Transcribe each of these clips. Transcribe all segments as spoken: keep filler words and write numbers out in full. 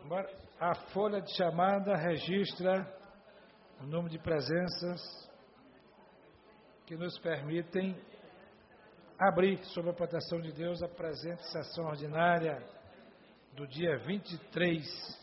Agora, a folha de chamada registra o número de presenças que nos permitem abrir, sob a proteção de Deus, a presente sessão ordinária do dia vinte e três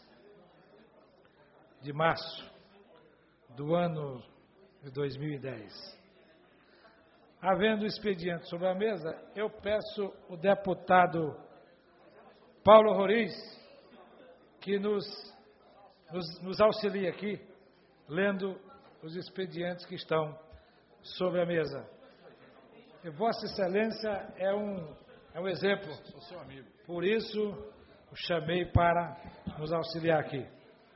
de março do ano de dois mil e dez. Havendo expediente sobre a mesa, eu peço o deputado Paulo Roriz que nos, nos, nos auxilie aqui, lendo os expedientes que estão sobre a mesa. E Vossa Excelência é um, é um exemplo. Sou seu amigo. Por isso, o chamei para nos auxiliar aqui.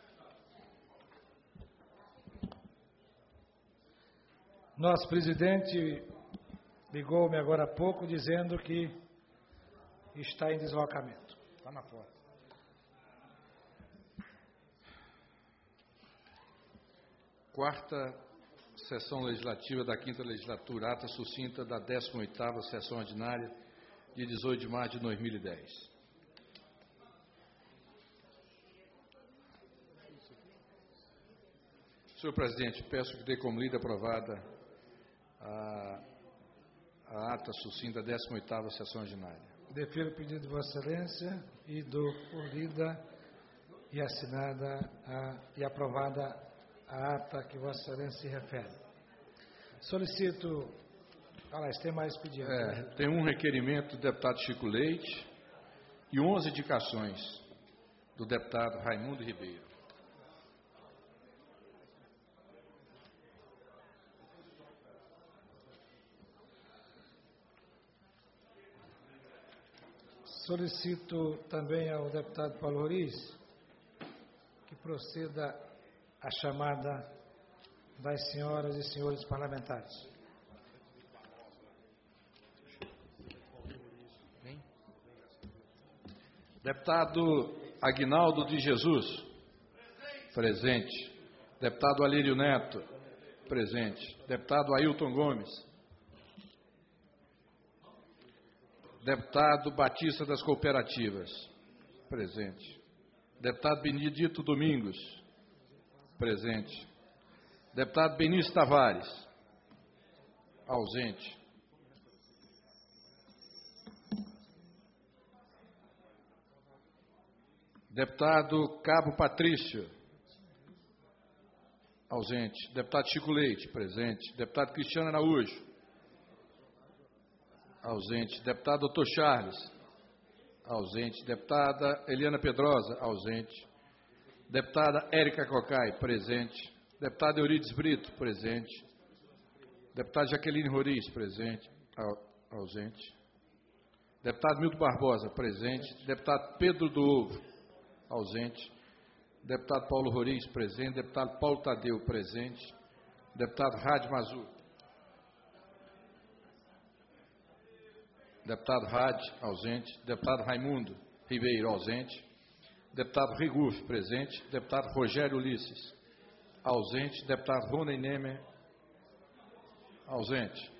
Nosso presidente ligou-me agora há pouco dizendo que está em deslocamento. Está na porta. Quarta sessão legislativa da quinta legislatura, ata sucinta da décima oitava sessão ordinária, de dezoito de março de dois mil e dez. Senhor presidente, peço que dê como lida aprovada a, a ata sucinta da décima oitava sessão ordinária. Defiro o pedido de Vossa Excelência e dou por lida e assinada a, e aprovada a ata que Vossa Excelência se refere. Solicito... Aliás, tem mais pedido. É, né? tem um requerimento do deputado Chico Leite e onze indicações do deputado Raimundo Ribeiro. Solicito também ao deputado Paulo Roriz que proceda a chamada das senhoras e senhores parlamentares. Deputado Aguinaldo de Jesus, presente. Deputado Alírio Neto, presente. Deputado Ailton Gomes. Deputado Batista das Cooperativas, presente. Deputado Benedito Domingos, presente. Deputado Benício Tavares, ausente. Deputado Cabo Patrício, ausente. Deputado Chico Leite, presente. Deputado Cristiano Araújo, ausente. Deputado doutor Charles, ausente. Deputada Eliana Pedrosa, ausente. Deputada Érica Cocai, presente. Deputado Eurides Brito, presente. Deputada Jaqueline Roriz, presente. Ausente. Deputado Milton Barbosa, presente. Deputado Pedro do Ovo, ausente. Deputado Paulo Roriz, presente. Deputado Paulo Tadeu, presente. Deputado Rádio Mazur. Deputado Rádio, ausente. Deputado Raimundo Ribeiro, ausente. Deputado Riguf, presente. Deputado Rogério Ulisses, ausente. Deputado Rony Nemer, ausente.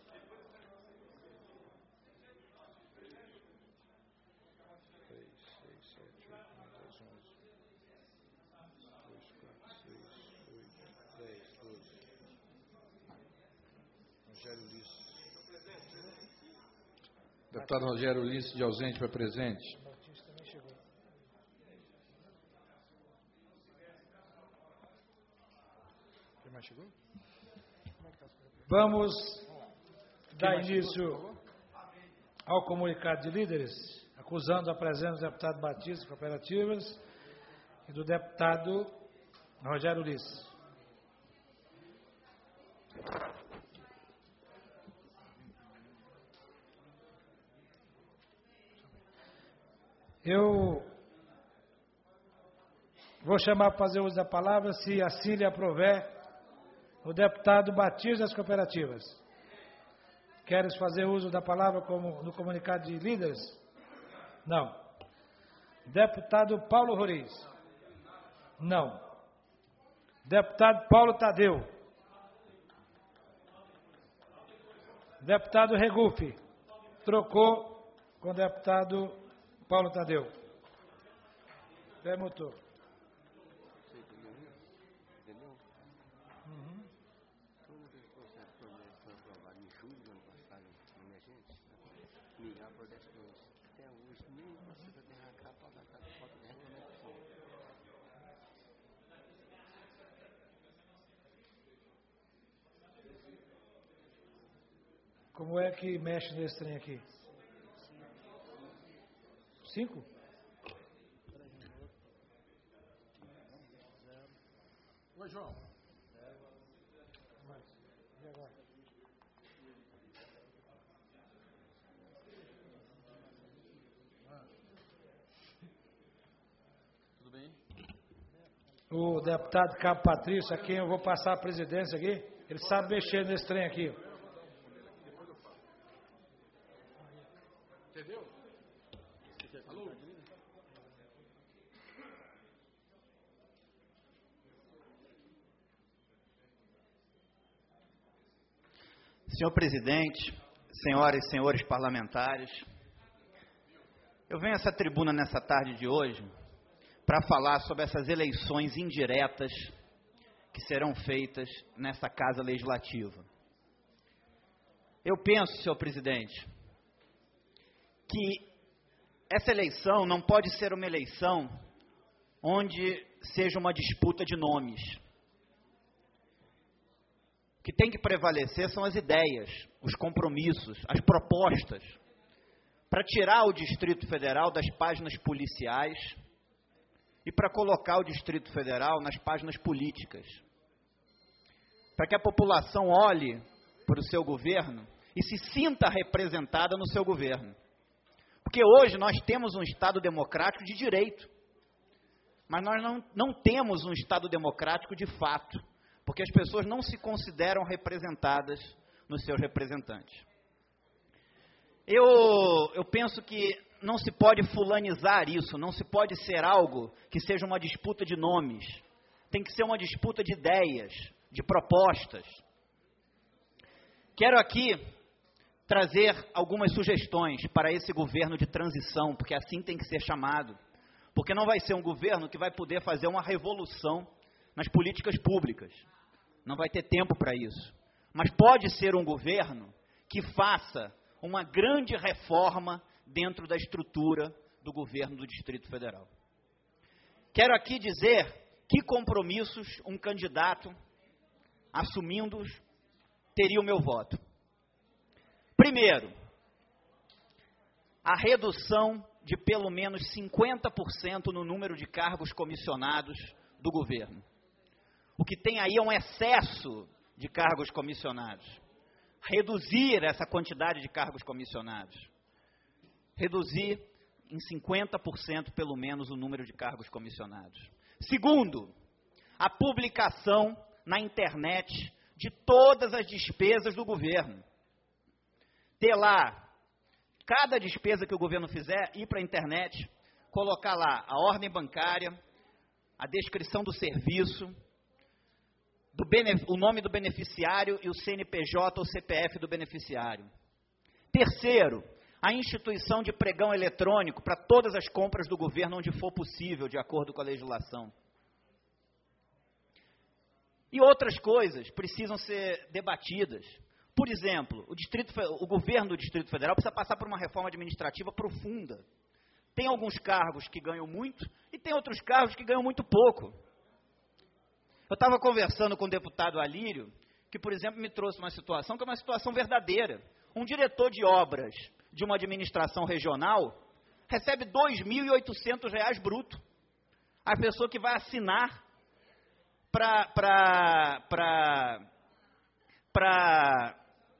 Deputado Rogério Ulisses, de ausente para presente. Vamos dar início ao comunicado de líderes, acusando a presença do deputado Batista Cooperativas e do deputado Rogério Ulisses. Eu vou chamar para fazer uso da palavra, se assim lhe aprover, o deputado Batista das Cooperativas. Queres fazer uso da palavra como no comunicado de líderes? Não. Deputado Paulo Roriz? Não. Deputado Paulo Tadeu? Deputado Regufe? Trocou com o deputado Paulo Tadeu. Já mutou. Uhum. Toda vez que você promessa foi aprovado em julho do ano passado, na emergência, migrar para o dez dois. Até hoje, nem precisa derracar para dar a foto de regulamentação. Como é que mexe nesse trem aqui? Cinco? Oi, João. E agora? Tudo bem? O deputado Cabo Patrício, a quem eu vou passar a presidência aqui, ele sabe mexer nesse trem aqui. Entendeu? Alô? Senhor presidente, senhoras e senhores parlamentares, eu venho a essa tribuna nessa tarde de hoje para falar sobre essas eleições indiretas que serão feitas nessa Casa Legislativa. Eu penso, senhor presidente, que essa eleição não pode ser uma eleição onde seja uma disputa de nomes. O que tem que prevalecer são as ideias, os compromissos, as propostas, para tirar o Distrito Federal das páginas policiais e para colocar o Distrito Federal nas páginas políticas. Para que a população olhe para o seu governo e se sinta representada no seu governo. Porque hoje nós temos um Estado democrático de direito, mas nós não, não temos um Estado democrático de fato, porque as pessoas não se consideram representadas nos seus representantes. Eu, eu penso que não se pode fulanizar isso, não se pode ser algo que seja uma disputa de nomes, tem que ser uma disputa de ideias, de propostas. Quero aqui trazer algumas sugestões para esse governo de transição, porque assim tem que ser chamado, porque não vai ser um governo que vai poder fazer uma revolução nas políticas públicas, não vai ter tempo para isso, mas pode ser um governo que faça uma grande reforma dentro da estrutura do governo do Distrito Federal. Quero aqui dizer que compromissos um candidato, assumindo-os, teria o meu voto. Primeiro, a redução de pelo menos cinquenta por cento no número de cargos comissionados do governo. O que tem aí é um excesso de cargos comissionados. Reduzir essa quantidade de cargos comissionados. Reduzir em cinquenta por cento pelo menos o número de cargos comissionados. Segundo, a publicação na internet de todas as despesas do governo. Ter lá, cada despesa que o governo fizer, ir para a internet, colocar lá a ordem bancária, a descrição do serviço, do benef- o nome do beneficiário e o C N P J ou C P F do beneficiário. Terceiro, a instituição de pregão eletrônico para todas as compras do governo onde for possível, de acordo com a legislação. E outras coisas precisam ser debatidas. Por exemplo, o, Distrito, o governo do Distrito Federal precisa passar por uma reforma administrativa profunda. Tem alguns cargos que ganham muito e tem outros cargos que ganham muito pouco. Eu estava conversando com o deputado Alírio, que, por exemplo, me trouxe uma situação que é uma situação verdadeira. Um diretor de obras de uma administração regional recebe dois mil e oitocentos reais bruto. A pessoa que vai assinar para para para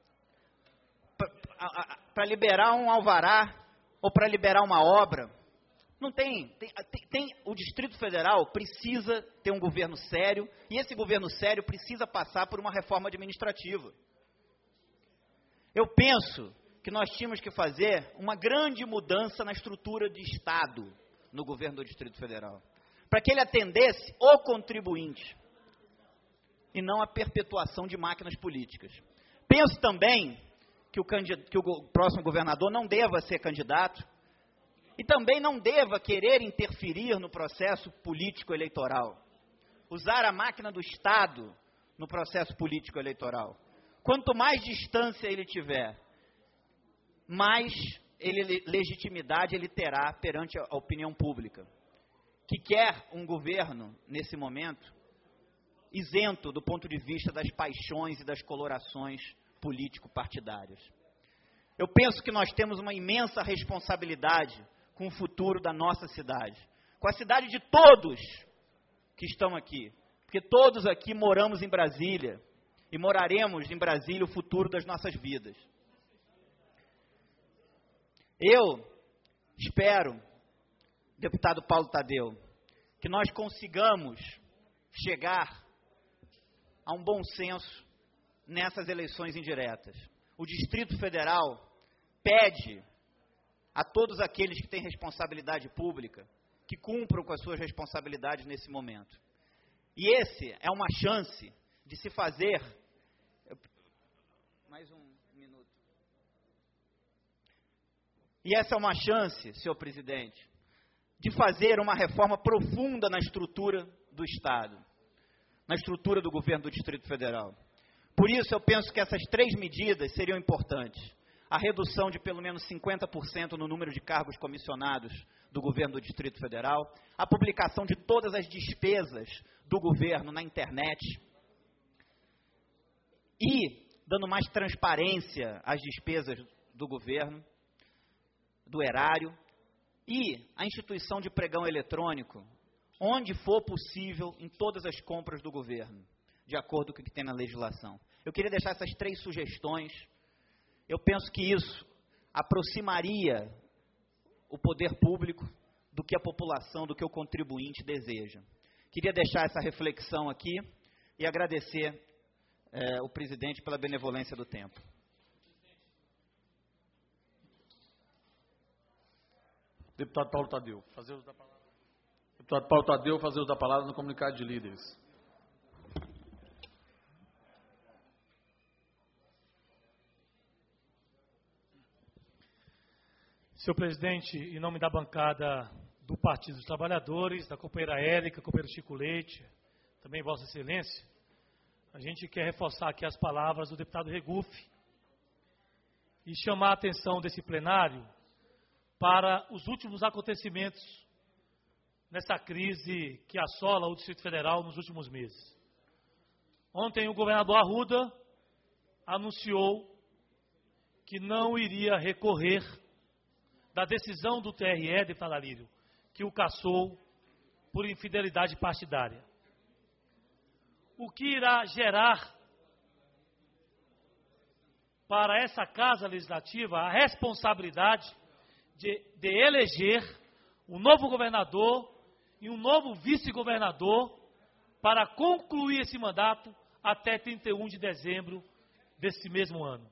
para liberar um alvará ou para liberar uma obra. Não tem, tem, tem, tem, o Distrito Federal precisa ter um governo sério, e esse governo sério precisa passar por uma reforma administrativa. Eu penso que nós tínhamos que fazer uma grande mudança na estrutura de Estado no governo do Distrito Federal, para que ele atendesse o contribuinte, e não a perpetuação de máquinas políticas. Penso também que o, que o próximo governador não deva ser candidato, e também não deva querer interferir no processo político eleitoral, usar a máquina do Estado no processo político eleitoral. Quanto mais distância ele tiver, mais ele, legitimidade ele terá perante a opinião pública, que quer um governo, nesse momento, isento do ponto de vista das paixões e das colorações político-partidárias. Eu penso que nós temos uma imensa responsabilidade com o futuro da nossa cidade, com a cidade de todos que estão aqui, porque todos aqui moramos em Brasília e moraremos em Brasília o futuro das nossas vidas. Eu espero, deputado Paulo Tadeu, que nós consigamos chegar a um bom senso nessas eleições indiretas. O Distrito Federal pede a todos aqueles que têm responsabilidade pública que cumpram com as suas responsabilidades nesse momento. E esse é uma chance de se fazer... Mais um minuto. E essa é uma chance, senhor presidente, de fazer uma reforma profunda na estrutura do Estado, na estrutura do governo do Distrito Federal. Por isso, eu penso que essas três medidas seriam importantes. A redução de pelo menos cinquenta por cento no número de cargos comissionados do governo do Distrito Federal, a publicação de todas as despesas do governo na internet e dando mais transparência às despesas do governo, do erário, e a instituição de pregão eletrônico, onde for possível, em todas as compras do governo, de acordo com o que tem na legislação. Eu queria deixar essas três sugestões. Eu penso que isso aproximaria o poder público do que a população, do que o contribuinte deseja. Queria deixar essa reflexão aqui e agradecer é, o presidente pela benevolência do tempo. Deputado Paulo Tadeu, fazer uso da palavra. Deputado Paulo Tadeu, fazer uso da palavra no comunicado de líderes. Senhor presidente, em nome da bancada do Partido dos Trabalhadores, da companheira Érica, companheiro Chico Leite, também Vossa Excelência, a gente quer reforçar aqui as palavras do deputado Regufe e chamar a atenção desse plenário para os últimos acontecimentos nessa crise que assola o Distrito Federal nos últimos meses. Ontem o governador Arruda anunciou que não iria recorrer da decisão do T R E, deputado Alírio, que o cassou por infidelidade partidária. O que irá gerar para essa Casa Legislativa a responsabilidade de, de eleger um novo governador e um novo vice-governador para concluir esse mandato até trinta e um de dezembro desse mesmo ano.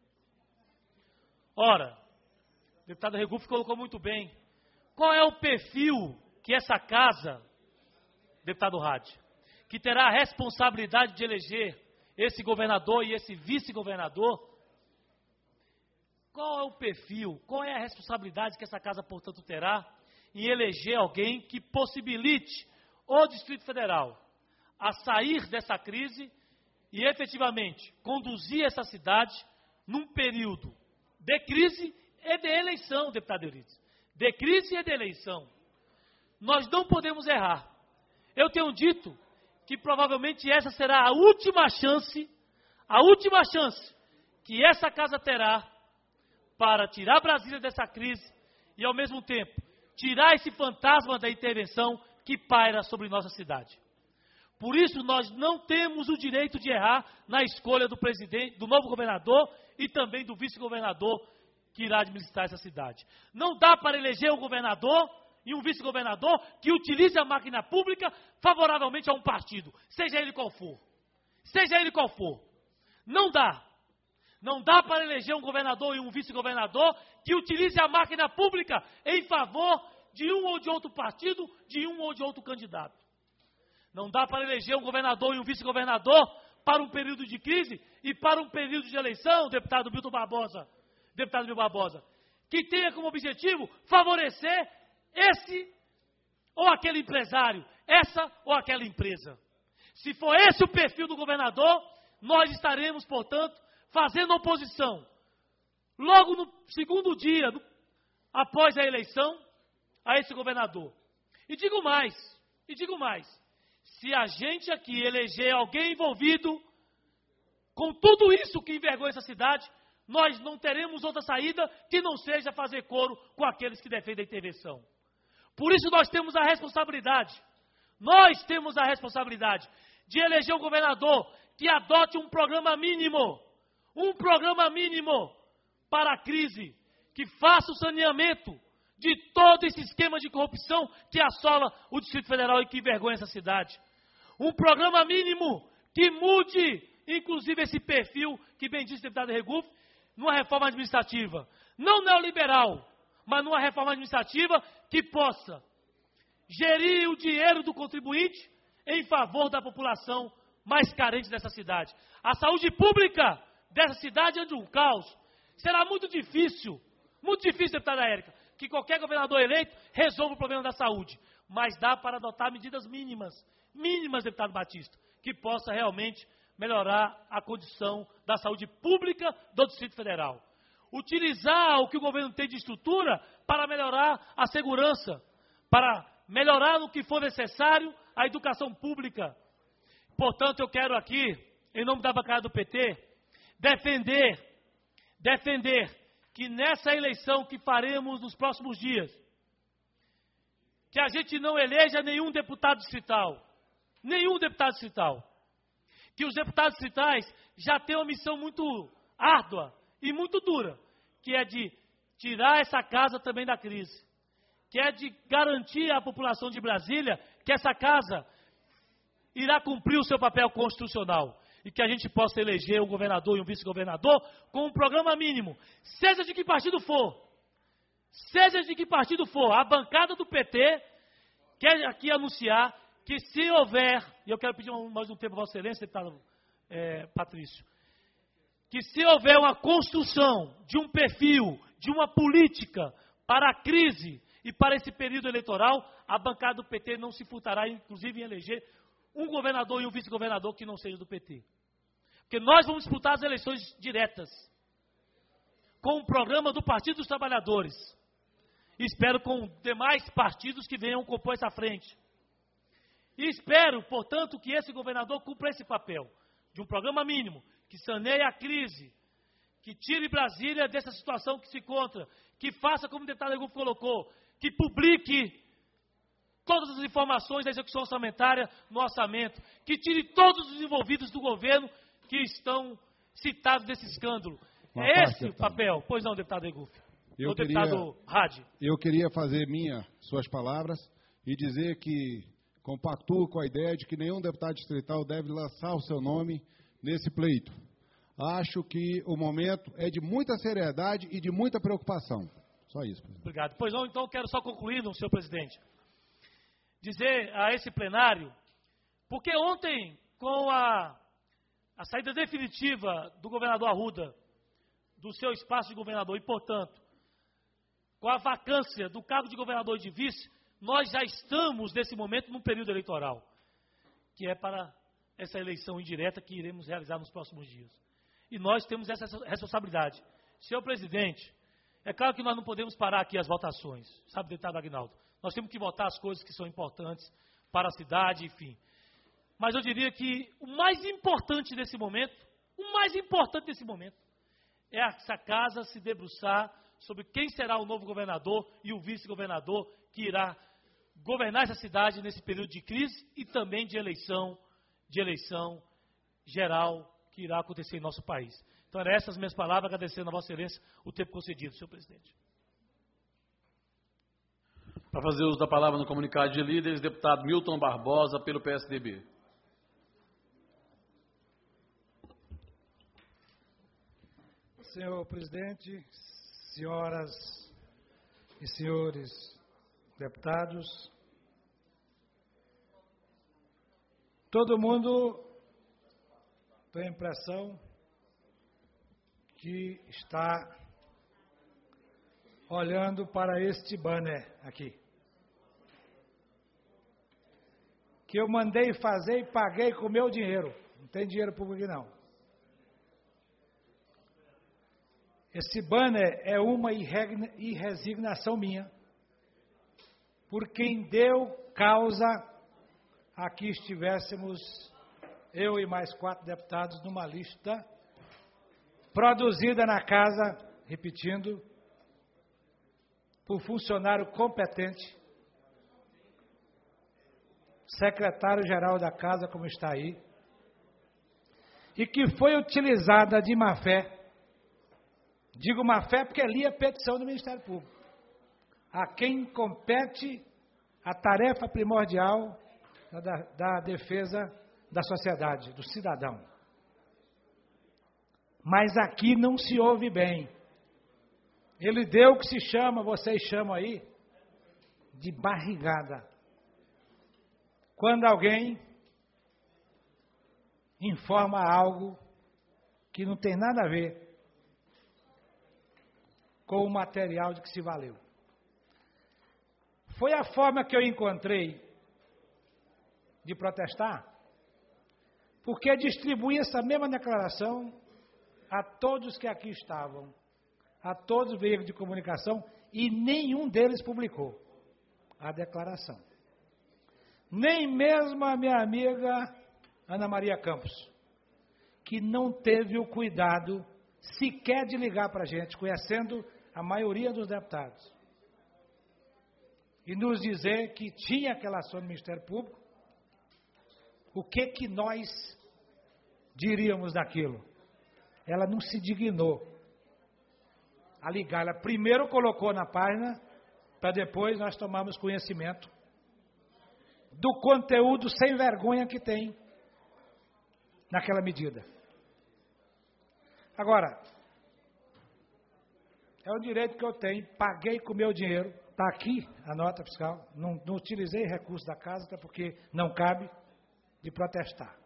Ora, o deputado Regufe colocou muito bem, qual é o perfil que essa casa, deputado Hadi, que terá a responsabilidade de eleger esse governador e esse vice-governador, qual é o perfil, qual é a responsabilidade que essa casa, portanto, terá em eleger alguém que possibilite o Distrito Federal a sair dessa crise e, efetivamente, conduzir essa cidade num período de crise e de eleição, deputado Euridice. De crise e de eleição. Nós não podemos errar. Eu tenho dito que provavelmente essa será a última chance, a última chance que essa casa terá para tirar Brasília dessa crise e, ao mesmo tempo, tirar esse fantasma da intervenção que paira sobre nossa cidade. Por isso, nós não temos o direito de errar na escolha do presidente, do novo governador e também do vice-governador que irá administrar essa cidade. Não dá para eleger um governador e um vice-governador que utilize a máquina pública favoravelmente a um partido, seja ele qual for. Seja ele qual for. Não dá. Não dá para eleger um governador e um vice-governador que utilize a máquina pública em favor de um ou de outro partido, de um ou de outro candidato. Não dá para eleger um governador e um vice-governador para um período de crise e para um período de eleição, deputado Milton Barbosa. Deputado Milton Barbosa, que tenha como objetivo favorecer esse ou aquele empresário, essa ou aquela empresa. Se for esse o perfil do governador, nós estaremos, portanto, fazendo oposição. Logo no segundo dia, no, após a eleição, a esse governador. E digo mais, e digo mais, se a gente aqui eleger alguém envolvido com tudo isso que envergonha essa cidade, nós não teremos outra saída que não seja fazer coro com aqueles que defendem a intervenção. Por isso nós temos a responsabilidade, nós temos a responsabilidade de eleger um governador que adote um programa mínimo, um programa mínimo para a crise, que faça o saneamento de todo esse esquema de corrupção que assola o Distrito Federal e que envergonha essa cidade. Um programa mínimo que mude, inclusive, esse perfil que bem disse o deputado Regufe, numa reforma administrativa, não neoliberal, mas numa reforma administrativa que possa gerir o dinheiro do contribuinte em favor da população mais carente dessa cidade. A saúde pública dessa cidade é de um caos. Será muito difícil, muito difícil, deputada Érica, que qualquer governador eleito resolva o problema da saúde. Mas dá para adotar medidas mínimas, mínimas, deputado Batista, que possa realmente melhorar a condição da saúde pública do Distrito Federal. Utilizar o que o governo tem de estrutura para melhorar a segurança, para melhorar no que for necessário a educação pública. Portanto, eu quero aqui, em nome da bancada do P T, defender, defender que nessa eleição que faremos nos próximos dias, que a gente não eleja nenhum deputado distrital, nenhum deputado distrital, que os deputados distritais já têm uma missão muito árdua e muito dura, que é de tirar essa casa também da crise, que é de garantir à população de Brasília que essa casa irá cumprir o seu papel constitucional e que a gente possa eleger um governador e um vice-governador com um programa mínimo, seja de que partido for, seja de que partido for. A bancada do P T quer aqui anunciar que se houver, e eu quero pedir mais um tempo a Vossa Excelência, deputado é, Patrício, que se houver uma construção de um perfil, de uma política para a crise e para esse período eleitoral, a bancada do P T não se furtará, inclusive, em eleger um governador e um vice-governador que não seja do P T. Porque nós vamos disputar as eleições diretas com o programa do Partido dos Trabalhadores. E espero com demais partidos que venham compor essa frente. E espero, portanto, que esse governador cumpra esse papel de um programa mínimo, que saneie a crise, que tire Brasília dessa situação que se encontra, que faça, como o deputado Regufe colocou, que publique todas as informações da execução orçamentária no orçamento, que tire todos os envolvidos do governo que estão citados nesse escândalo. Uma é parte, esse o deputado. papel? Pois não, deputado Regufe. Eu o deputado queria, Hadi. eu queria fazer minha, suas palavras e dizer que compactuo com a ideia de que nenhum deputado distrital deve lançar o seu nome nesse pleito. Acho que o momento é de muita seriedade e de muita preocupação. Só isso. Presidente. Obrigado. Pois não, então eu quero só concluir, senhor presidente, dizer a esse plenário, porque ontem, com a, a saída definitiva do governador Arruda, do seu espaço de governador, e, portanto, com a vacância do cargo de governador e de vice, nós já estamos, nesse momento, num período eleitoral, que é para essa eleição indireta que iremos realizar nos próximos dias. E nós temos essa responsabilidade. Senhor presidente, é claro que nós não podemos parar aqui as votações, sabe, deputado Aguinaldo? Nós temos que votar as coisas que são importantes para a cidade, enfim. Mas eu diria que o mais importante nesse momento, o mais importante nesse momento, é essa casa se debruçar sobre quem será o novo governador e o vice-governador que irá governar essa cidade nesse período de crise e também de eleição, de eleição geral que irá acontecer em nosso país. Então, eram essas minhas palavras, agradecendo a Vossa Excelência o tempo concedido, senhor presidente. Para fazer uso da palavra no comunicado de líderes, deputado Milton Barbosa, pelo P S D B. Senhor presidente, senhoras e senhores deputados, todo mundo tem a impressão que está olhando para este banner aqui, que eu mandei fazer e paguei com o meu dinheiro. Não tem dinheiro público aqui, não. Esse banner é uma irresignação minha, por quem deu causa a que estivéssemos, eu e mais quatro deputados, numa lista produzida na casa, repetindo, por funcionário competente, secretário-geral da casa, como está aí, e que foi utilizada de má fé. Digo má fé porque li a petição do Ministério Público, a quem compete a tarefa primordial da, da defesa da sociedade, do cidadão. Mas aqui não se ouve bem. Ele deu o que se chama, vocês chamam aí, de barrigada. Quando alguém informa algo que não tem nada a ver com o material de que se valeu. Foi a forma que eu encontrei de protestar, porque distribuí essa mesma declaração a todos que aqui estavam, a todos os veículos de comunicação, e nenhum deles publicou a declaração. Nem mesmo a minha amiga Ana Maria Campos, que não teve o cuidado sequer de ligar para a gente, conhecendo a maioria dos deputados, e nos dizer que tinha aquela ação do Ministério Público, o que que nós diríamos daquilo? Ela não se dignou a ligar. Ela primeiro colocou na página, para depois nós tomarmos conhecimento do conteúdo sem vergonha que tem naquela medida. Agora, é o direito que eu tenho, paguei com o meu dinheiro, está aqui a nota fiscal, não, não utilizei recurso da casa, até porque não cabe, de protestar.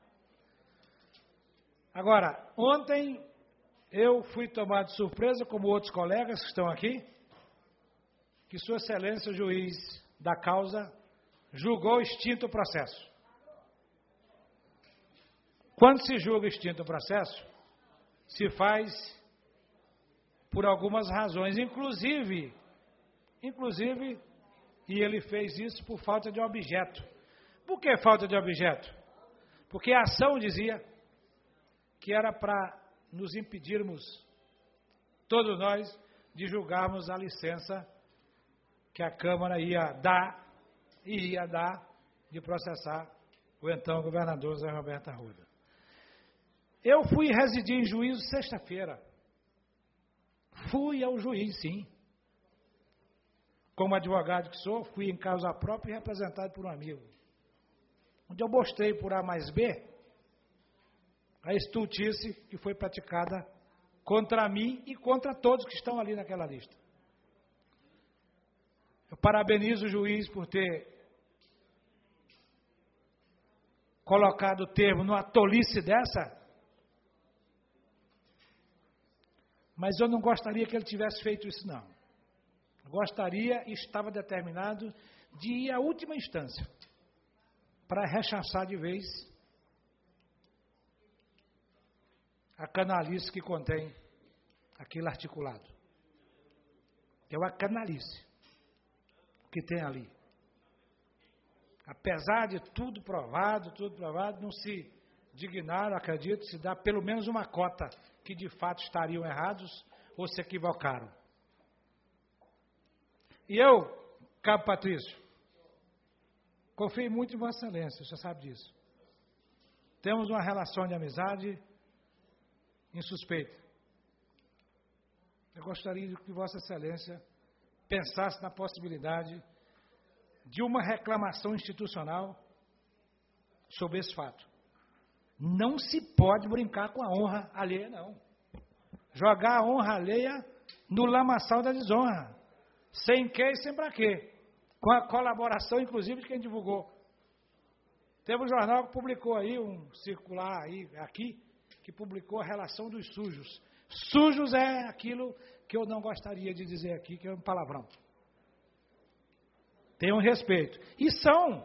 Agora, ontem eu fui tomado de surpresa, como outros colegas que estão aqui, que Sua Excelência, o juiz da causa, julgou extinto o processo. Quando se julga extinto o processo, se faz por algumas razões, inclusive, inclusive, e ele fez isso por falta de objeto. Por que falta de objeto? Porque a ação dizia que era para nos impedirmos, todos nós, de julgarmos a licença que a Câmara ia dar, e ia dar, de processar o então governador Zé Roberto Arruda. Eu fui residir em juízo sexta-feira. Fui ao juiz, sim. Como advogado que sou, fui em causa própria e representado por um amigo, onde eu mostrei por A mais B a estultice que foi praticada contra mim e contra todos que estão ali naquela lista. Eu parabenizo o juiz por ter colocado o termo numa tolice dessa, mas eu não gostaria que ele tivesse feito isso, não. Eu gostaria e estava determinado de ir à última instância para rechaçar de vez a canalice que contém aquele articulado. É uma canalice que tem ali. Apesar de tudo provado, tudo provado, não se dignaram, acredito, se dá pelo menos uma cota que de fato estariam errados ou se equivocaram. E eu, Cabo Patrício, confio muito em Vossa Excelência, você sabe disso. Temos uma relação de amizade insuspeita. Eu gostaria que Vossa Excelência pensasse na possibilidade de uma reclamação institucional sobre esse fato. Não se pode brincar com a honra alheia, não. Jogar a honra alheia no lamaçal da desonra. Sem que e sem para quê. Com a colaboração, inclusive, de quem divulgou. Teve um jornal que publicou aí, um circular aí, aqui, que publicou a relação dos sujos. Sujos é aquilo que eu não gostaria de dizer aqui, que é um palavrão. Tenham respeito. E são,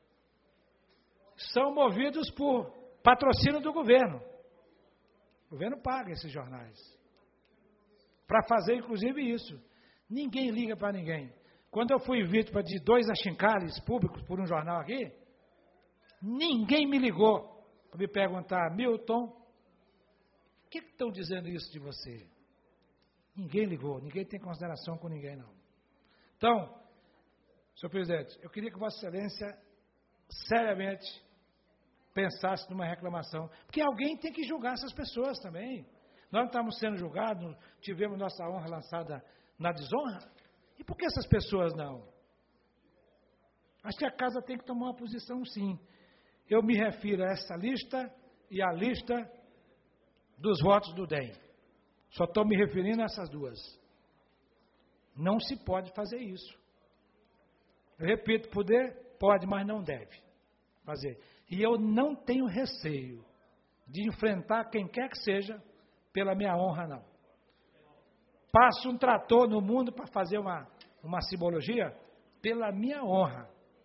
são movidos por patrocínio do governo. O governo paga esses jornais. Para fazer, inclusive, isso. Ninguém liga para ninguém. Quando eu fui vítima de dois achincalhes públicos por um jornal aqui, ninguém me ligou para me perguntar, Milton, o que estão dizendo isso de você? Ninguém ligou, ninguém tem consideração com ninguém, não. Então, senhor presidente, eu queria que Vossa Excelência seriamente pensasse numa reclamação, porque alguém tem que julgar essas pessoas também. Nós não estamos sendo julgados, tivemos nossa honra lançada na desonra, e por que essas pessoas não? Acho que a casa tem que tomar uma posição, sim. Eu me refiro a essa lista e à lista dos votos do D E M. Só estou me referindo a essas duas. Não se pode fazer isso. Eu repito, poder pode, mas não deve fazer. E eu não tenho receio de enfrentar quem quer que seja pela minha honra, não. Passo um trator no mundo para fazer uma, uma simbologia pela minha honra.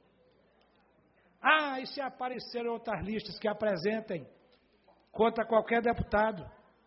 Ah, e se aparecerem outras listas que apresentem contra qualquer deputado?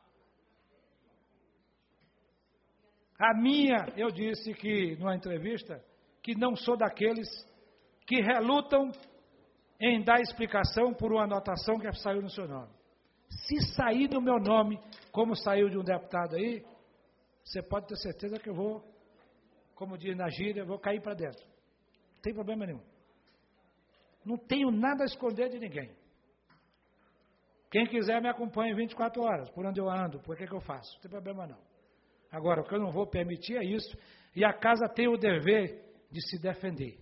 A minha, eu disse que, numa entrevista, que não sou daqueles que relutam em dar explicação por uma anotação que saiu no seu nome. Se sair do meu nome, como saiu de um deputado aí, você pode ter certeza que eu vou, como diz na gíria, eu vou cair para dentro. Não tem problema nenhum. Não tenho nada a esconder de ninguém. Quem quiser me acompanha vinte e quatro horas, por onde eu ando, por que que eu faço. Não tem problema não. Agora, o que eu não vou permitir é isso, e a casa tem o dever de se defender.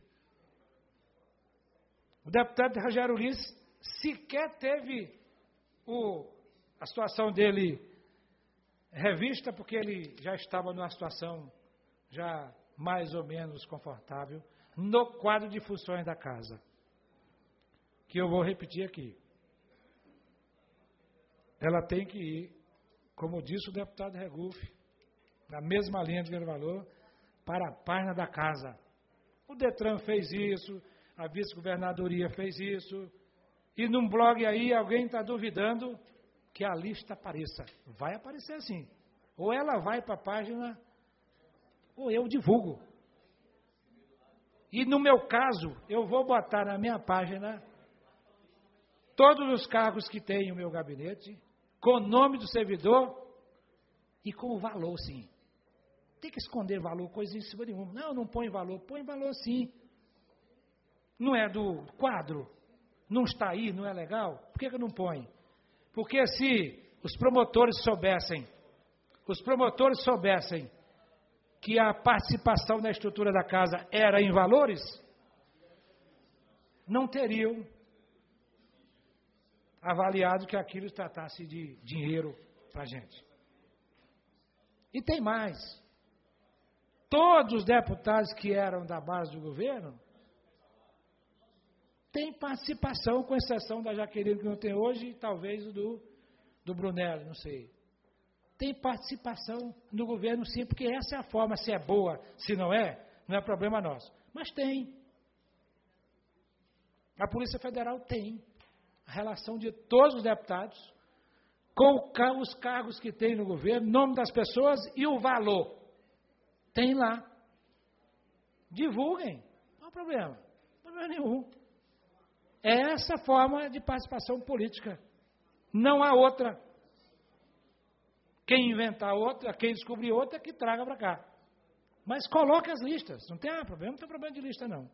O deputado Rogério Ulisses sequer teve o, a situação dele revista, porque ele já estava numa situação já mais ou menos confortável no quadro de funções da casa, que eu vou repetir aqui. Ela tem que ir, como disse o deputado Regufe, na mesma linha de valor, para a página da casa. O Detran fez isso, a vice-governadoria fez isso, e num blog aí alguém está duvidando que a lista apareça. Vai aparecer sim. Ou ela vai para a página, ou eu divulgo. E no meu caso, eu vou botar na minha página todos os cargos que tem o meu gabinete, com o nome do servidor e com o valor, sim. Tem que esconder valor, coisa em cima de um. Não, não põe valor. Põe valor, sim. Não é do quadro? Não está aí, não é legal? Por que que não põe? Porque se os promotores soubessem, os promotores soubessem que a participação na estrutura da casa era em valores, não teriam avaliado que aquilo tratasse de dinheiro para a gente. E tem mais. Todos os deputados que eram da base do governo têm participação, com exceção da Jaqueline, que não tem hoje, e talvez do, do Brunelli, não sei. Tem participação no governo, sim, porque essa é a forma, se é boa, se não é, não é problema nosso. Mas tem. A Polícia Federal tem a relação de todos os deputados com os cargos que tem no governo, nome das pessoas e o valor. Tem lá. Divulguem. Não há problema. Não há problema nenhum. É essa forma de participação política. Não há outra. Quem inventar outra, quem descobrir outra, que traga para cá. Mas coloque as listas. Não tem ah, problema, não tem problema de lista, não.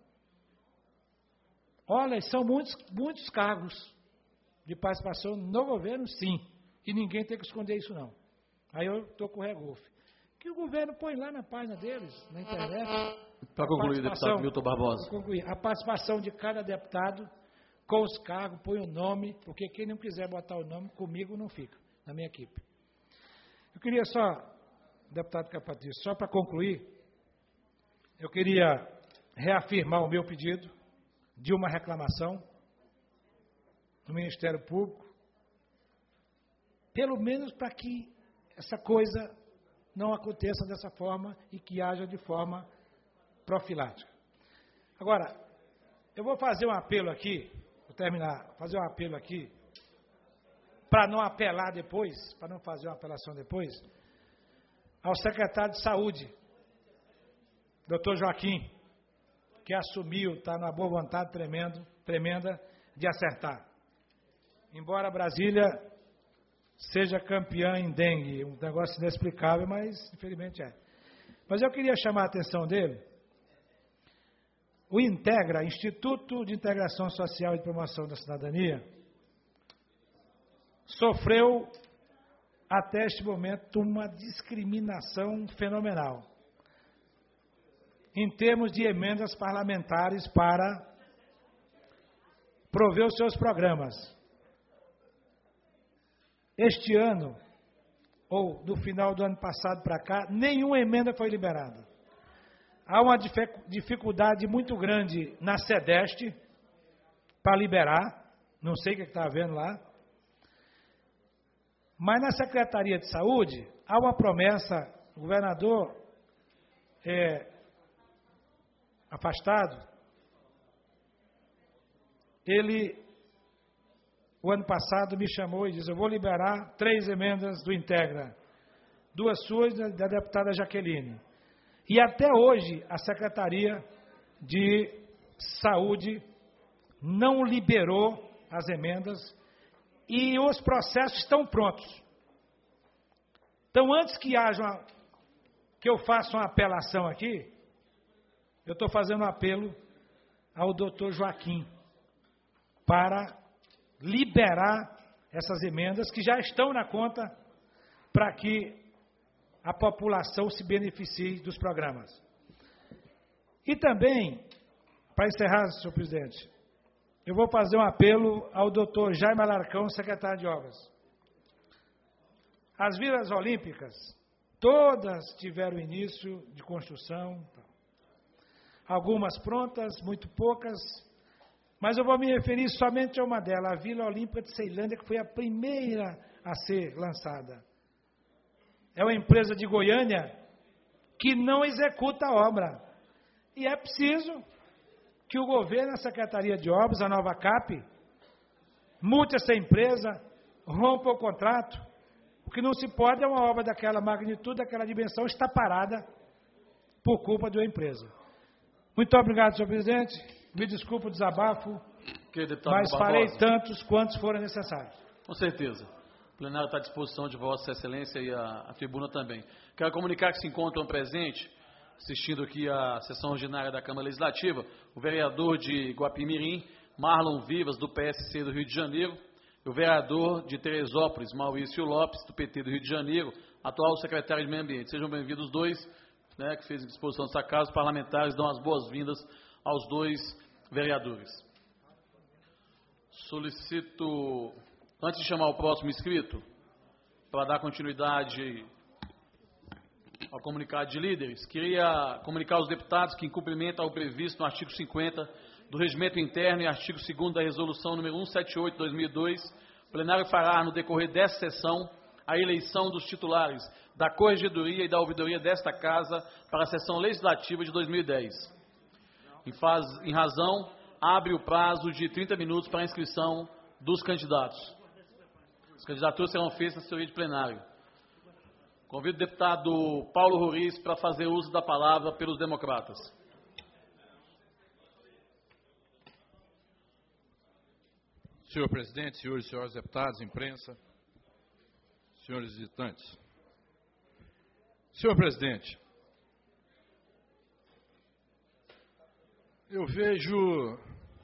Olha, são muitos, muitos cargos de participação no governo, sim. E ninguém tem que esconder isso, não. Aí eu estou com o Regufe. Que o governo põe lá na página deles, na internet. Para concluir, deputado Milton Barbosa. Para concluir, a participação de cada deputado com os cargos, põe o nome, porque quem não quiser botar o nome, comigo não fica, na minha equipe. Eu queria só, deputado Capatício, só para concluir, eu queria reafirmar o meu pedido de uma reclamação no Ministério Público, pelo menos para que essa coisa não aconteça dessa forma e que haja de forma profilática. Agora, eu vou fazer um apelo aqui, vou terminar, fazer um apelo aqui, para não apelar depois, para não fazer uma apelação depois, ao secretário de Saúde, doutor Joaquim, que assumiu, está numa boa vontade tremendo, tremenda de acertar. Embora Brasília seja campeã em dengue, um negócio inexplicável, mas infelizmente é. Mas eu queria chamar a atenção dele. O INTEGRA, Instituto de Integração Social e de Promoção da Cidadania, sofreu até este momento uma discriminação fenomenal em termos de emendas parlamentares para prover os seus programas. Este ano, ou do final do ano passado para cá, nenhuma emenda foi liberada. Há uma dificuldade muito grande na SEDEST para liberar, não sei o que está havendo lá, mas na Secretaria de Saúde há uma promessa, o governador é, afastado, ele, o ano passado, me chamou e disse, eu vou liberar três emendas do Integra, duas suas da, da deputada Jaqueline. E até hoje a Secretaria de Saúde não liberou as emendas e os processos estão prontos. Então, antes que haja uma, que eu faça uma apelação aqui, eu estou fazendo um apelo ao doutor Joaquim para liberar essas emendas que já estão na conta para que a população se beneficie dos programas. E também, para encerrar, senhor presidente, eu vou fazer um apelo ao doutor Jaime Alarcão, secretário de Obras. As vilas olímpicas, todas tiveram início de construção, algumas prontas, muito poucas, mas eu vou me referir somente a uma delas, a Vila Olímpica de Ceilândia, que foi a primeira a ser lançada. É uma empresa de Goiânia que não executa a obra. E é preciso que o governo, a Secretaria de Obras, a nova CAP, multe essa empresa, rompa o contrato. O que não se pode é uma obra daquela magnitude, daquela dimensão, estar parada por culpa de uma empresa. Muito obrigado, senhor presidente. Me desculpe o desabafo, mas farei tantos quantos forem necessários. Com certeza. O plenário está à disposição de Vossa Excelência e a, a tribuna também. Quero comunicar que se encontram presentes, assistindo aqui a sessão ordinária da Câmara Legislativa, o vereador de Guapimirim, Marlon Vivas, do P S C do Rio de Janeiro, e o vereador de Teresópolis, Maurício Lopes, do P T do Rio de Janeiro, atual secretário de Meio Ambiente. Sejam bem-vindos os dois, né, que fez a disposição dessa casa. Os parlamentares dão as boas-vindas aos dois vereadores. Solicito, antes de chamar o próximo inscrito, para dar continuidade ao comunicado de líderes, queria comunicar aos deputados que, em cumprimento ao previsto no artigo cinquenta do Regimento Interno e artigo segundo da Resolução número cento e setenta e oito de dois mil e dois, o plenário fará, no decorrer desta sessão, a eleição dos titulares da Corregedoria e da Ouvidoria desta Casa para a sessão legislativa de dois mil e dez. Em, faz, em razão, abre o prazo de trinta minutos para a inscrição dos candidatos. As candidaturas serão feitas na assessoria de plenário. Convido o deputado Paulo Roriz para fazer uso da palavra pelos democratas. Senhor presidente, senhores e senhoras deputados, imprensa, senhores visitantes. Senhor presidente, eu vejo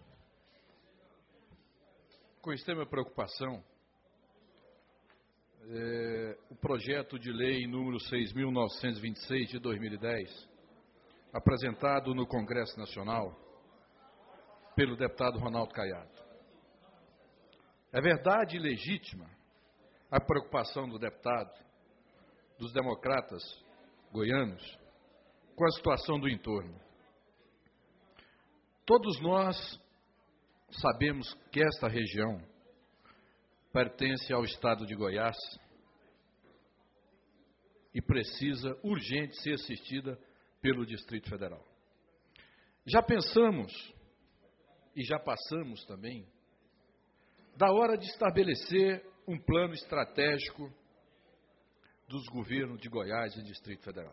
com extrema preocupação é, o projeto de lei número seis mil novecentos e vinte e seis de dois mil e dez, apresentado no Congresso Nacional pelo deputado Ronaldo Caiado. É verdade e legítima a preocupação do deputado, dos democratas goianos, com a situação do entorno. Todos nós sabemos que esta região pertence ao estado de Goiás e precisa urgente ser assistida pelo Distrito Federal. Já pensamos e já passamos também da hora de estabelecer um plano estratégico dos governos de Goiás e Distrito Federal,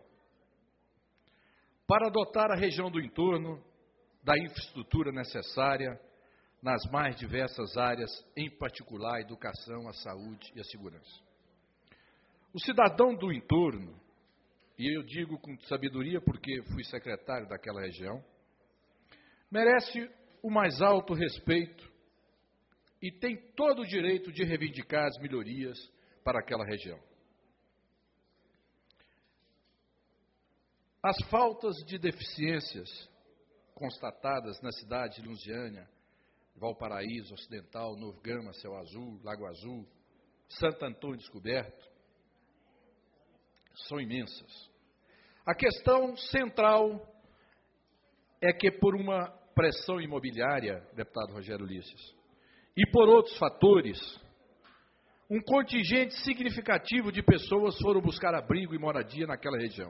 para dotar a região do entorno da infraestrutura necessária nas mais diversas áreas, em particular a educação, a saúde e a segurança. O cidadão do entorno, e eu digo com sabedoria porque fui secretário daquela região, merece o mais alto respeito e tem todo o direito de reivindicar as melhorias para aquela região. As faltas de deficiências constatadas na cidade de Lusiânia, Valparaíso, Ocidental, Novo Gama, Céu Azul, Lago Azul, Santo Antônio Descoberto, são imensas. A questão central é que por uma pressão imobiliária, deputado Rogério Ulisses, e por outros fatores, um contingente significativo de pessoas foram buscar abrigo e moradia naquela região.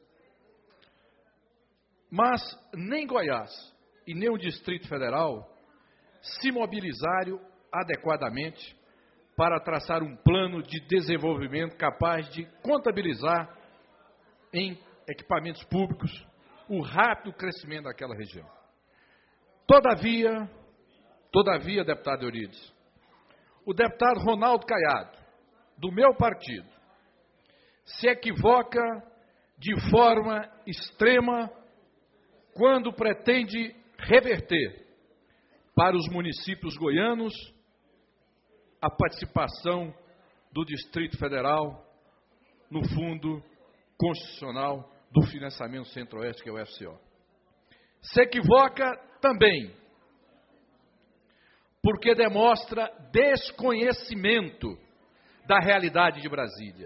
Mas nem Goiás e nem o Distrito Federal se mobilizaram adequadamente para traçar um plano de desenvolvimento capaz de contabilizar em equipamentos públicos o rápido crescimento daquela região. Todavia, todavia, deputado Eurides, o deputado Ronaldo Caiado, do meu partido, se equivoca de forma extrema quando pretende reverter para os municípios goianos a participação do Distrito Federal no Fundo Constitucional do Financiamento Centro-Oeste, que é o F C O. Se equivoca também porque demonstra desconhecimento da realidade de Brasília.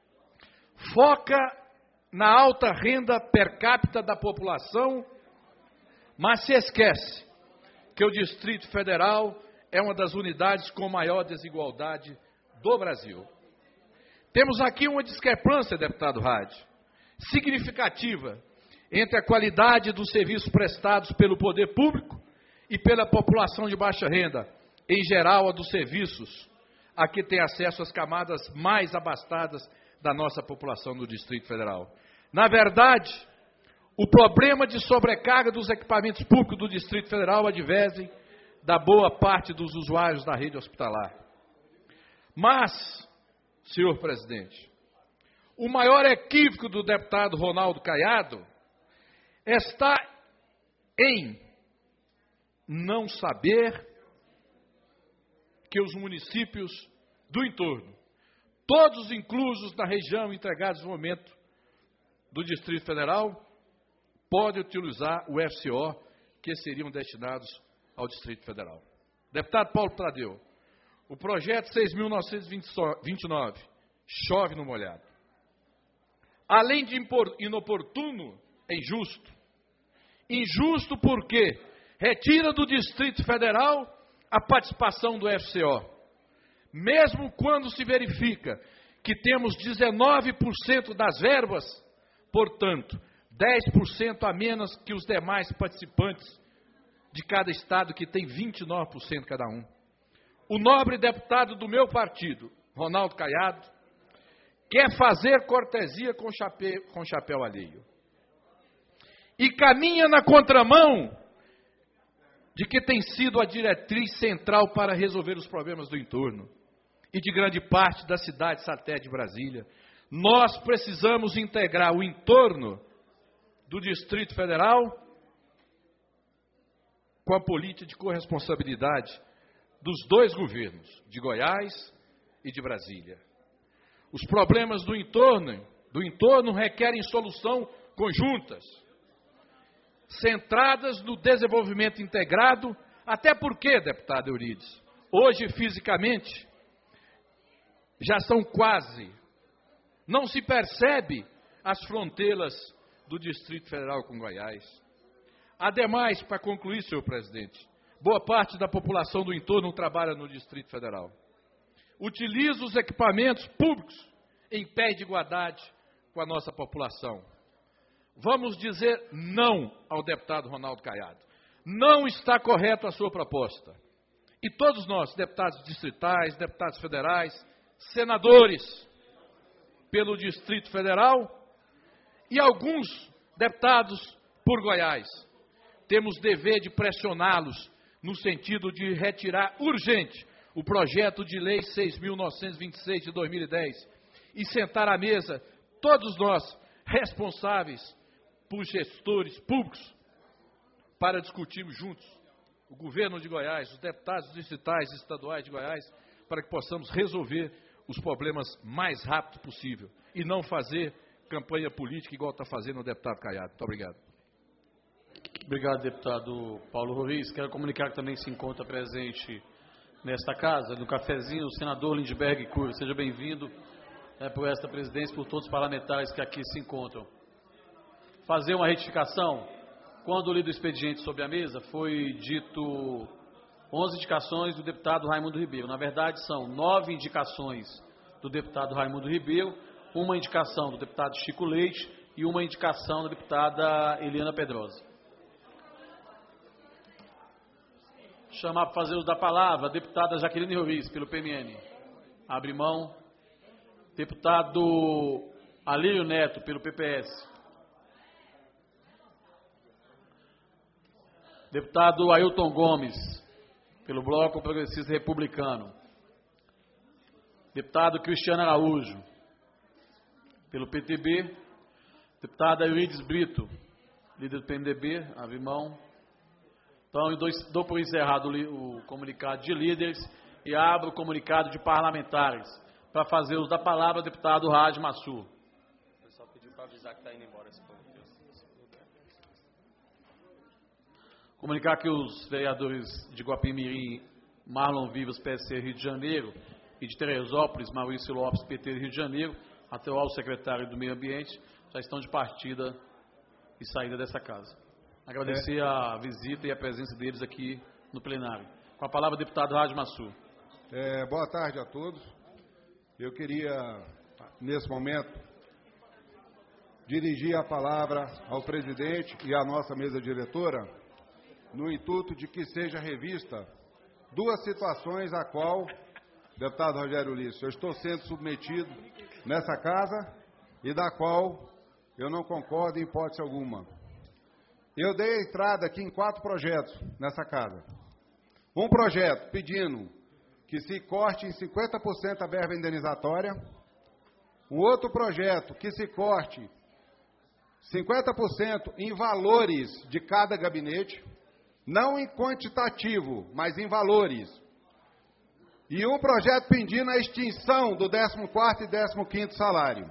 Foca na alta renda per capita da população, mas se esquece que o Distrito Federal é uma das unidades com maior desigualdade do Brasil. Temos aqui uma discrepância, deputado Hadi, significativa entre a qualidade dos serviços prestados pelo poder público e pela população de baixa renda, em geral a dos serviços a que tem acesso as camadas mais abastadas da nossa população no Distrito Federal. Na verdade, o problema de sobrecarga dos equipamentos públicos do Distrito Federal advém da boa parte dos usuários da rede hospitalar. Mas, senhor presidente, o maior equívoco do deputado Ronaldo Caiado está em não saber que os municípios do entorno, todos inclusos na região entregados no momento do Distrito Federal, podem utilizar o F C O, que seriam destinados ao Distrito Federal. Deputado Paulo Tadeu, o projeto seis mil novecentos e vinte e nove chove no molhado. Além de inoportuno, é injusto. Injusto porque retira do Distrito Federal a participação do F C O, mesmo quando se verifica que temos dezenove por cento das verbas, portanto, dez por cento a menos que os demais participantes de cada estado, que tem vinte e nove por cento cada um. O nobre deputado do meu partido, Ronaldo Caiado, quer fazer cortesia com chapéu, com chapéu alheio. E caminha na contramão de que tem sido a diretriz central para resolver os problemas do entorno e de grande parte da cidade satélite de Brasília. Nós precisamos integrar o entorno do Distrito Federal com a política de corresponsabilidade dos dois governos, de Goiás e de Brasília. Os problemas do entorno, do entorno requerem solução conjuntas, centradas no desenvolvimento integrado, até porque, deputado Eurides, hoje fisicamente já são quase, não se percebe as fronteiras do Distrito Federal com Goiás. Ademais, para concluir, senhor presidente, boa parte da população do entorno trabalha no Distrito Federal. Utiliza os equipamentos públicos em pé de igualdade com a nossa população. Vamos dizer não ao deputado Ronaldo Caiado. Não está correta a sua proposta. E todos nós, deputados distritais, deputados federais, senadores pelo Distrito Federal e alguns deputados por Goiás, temos dever de pressioná-los no sentido de retirar urgente o projeto de lei seis mil novecentos e vinte e seis de dois mil e dez e sentar à mesa todos nós responsáveis por gestores públicos para discutirmos juntos o governo de Goiás, os deputados distritais e estaduais de Goiás, para que possamos resolver os problemas mais rápido possível e não fazer campanha política igual está fazendo o deputado Caiado. Muito obrigado. Obrigado, deputado Paulo Ruiz. Quero comunicar que também se encontra presente nesta casa, no cafezinho, o senador Lindbergh Curva. Seja bem-vindo é, por esta presidência, por todos os parlamentares que aqui se encontram. Fazer uma retificação. Quando lido o expediente sobre a mesa, foi dito onze indicações do deputado Raimundo Ribeiro. Na verdade, são nove indicações do deputado Raimundo Ribeiro, uma indicação do deputado Chico Leite e uma indicação da deputada Eliana Pedrosa. Chamar para fazer uso da palavra a deputada Jaqueline Ruiz, pelo P M N. Abre mão. Deputado Alírio Neto, pelo P P S. Deputado Ailton Gomes, pelo Bloco Progressista Republicano. Deputado Cristiano Araújo, pelo P T B. Deputada Eurides Brito, líder do P M D B, abre mão. Então, eu dou, dou por encerrado o, o comunicado de líderes e abro o comunicado de parlamentares. Para fazer uso da palavra, o deputado Raj Massur. O pessoal pediu para avisar que está indo embora esse povo. Comunicar que os vereadores de Guapimirim, Marlon Vivas, P S C Rio de Janeiro, e de Teresópolis, Maurício Lopes, P T Rio de Janeiro, atual secretário do Meio Ambiente, já estão de partida e saída dessa casa. Agradecer é. a visita e a presença deles aqui no plenário. Com a palavra, o deputado Raj Massur. É, boa tarde a todos. Eu queria, nesse momento, dirigir a palavra ao presidente e à nossa mesa diretora, no intuito de que seja revista duas situações a qual, deputado Rogério Ulisses, eu estou sendo submetido nessa casa e da qual eu não concordo em hipótese alguma. Eu dei a entrada aqui em quatro projetos nessa casa. Um projeto pedindo que se corte em cinquenta por cento a verba indenizatória. Um outro projeto que se corte cinquenta por cento em valores de cada gabinete, não em quantitativo, mas em valores. E um projeto pedindo a extinção do décimo quarto e décimo quinto salário.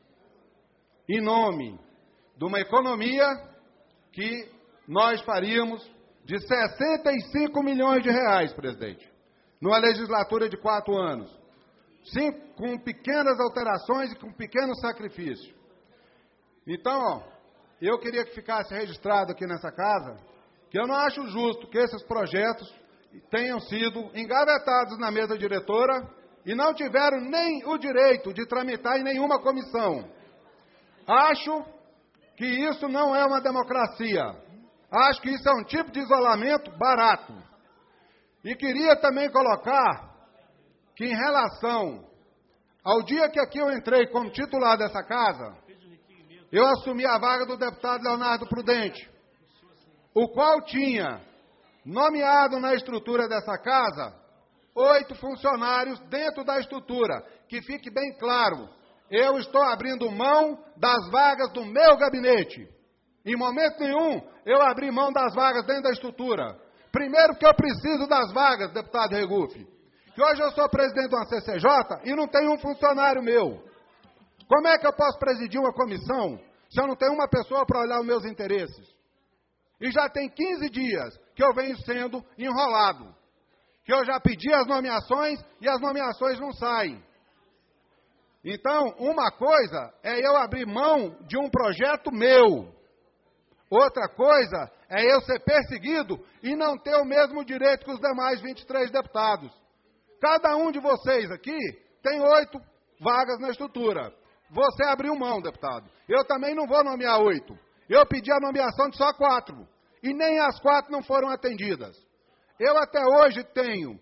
Em nome de uma economia que nós faríamos de sessenta e cinco milhões de reais, presidente, numa legislatura de quatro anos, sim, com pequenas alterações e com pequeno sacrifício. Então, ó, eu queria que ficasse registrado aqui nessa casa que eu não acho justo que esses projetos tenham sido engavetados na mesa diretora e não tiveram nem o direito de tramitar em nenhuma comissão. Acho que isso não é uma democracia. Acho que isso é um tipo de isolamento barato. E queria também colocar que, em relação ao dia que aqui eu entrei como titular dessa casa, eu assumi a vaga do deputado Leonardo Prudente, o qual tinha nomeado na estrutura dessa casa oito funcionários dentro da estrutura. Que fique bem claro, eu estou abrindo mão das vagas do meu gabinete. Em momento nenhum eu abri mão das vagas dentro da estrutura. Primeiro que eu preciso das vagas, deputado Regufe, que hoje eu sou presidente de uma C C J e não tenho um funcionário meu. Como é que eu posso presidir uma comissão se eu não tenho uma pessoa para olhar os meus interesses? E já tem quinze dias que eu venho sendo enrolado, que eu já pedi as nomeações e as nomeações não saem. Então, uma coisa é eu abrir mão de um projeto meu. Outra coisa é eu ser perseguido e não ter o mesmo direito que os demais vinte e três deputados. Cada um de vocês aqui tem oito vagas na estrutura. você abriu mão, deputado. Eu também não vou nomear oito. Eu pedi a nomeação de só quatro. E nem as quatro não foram atendidas. Eu até hoje tenho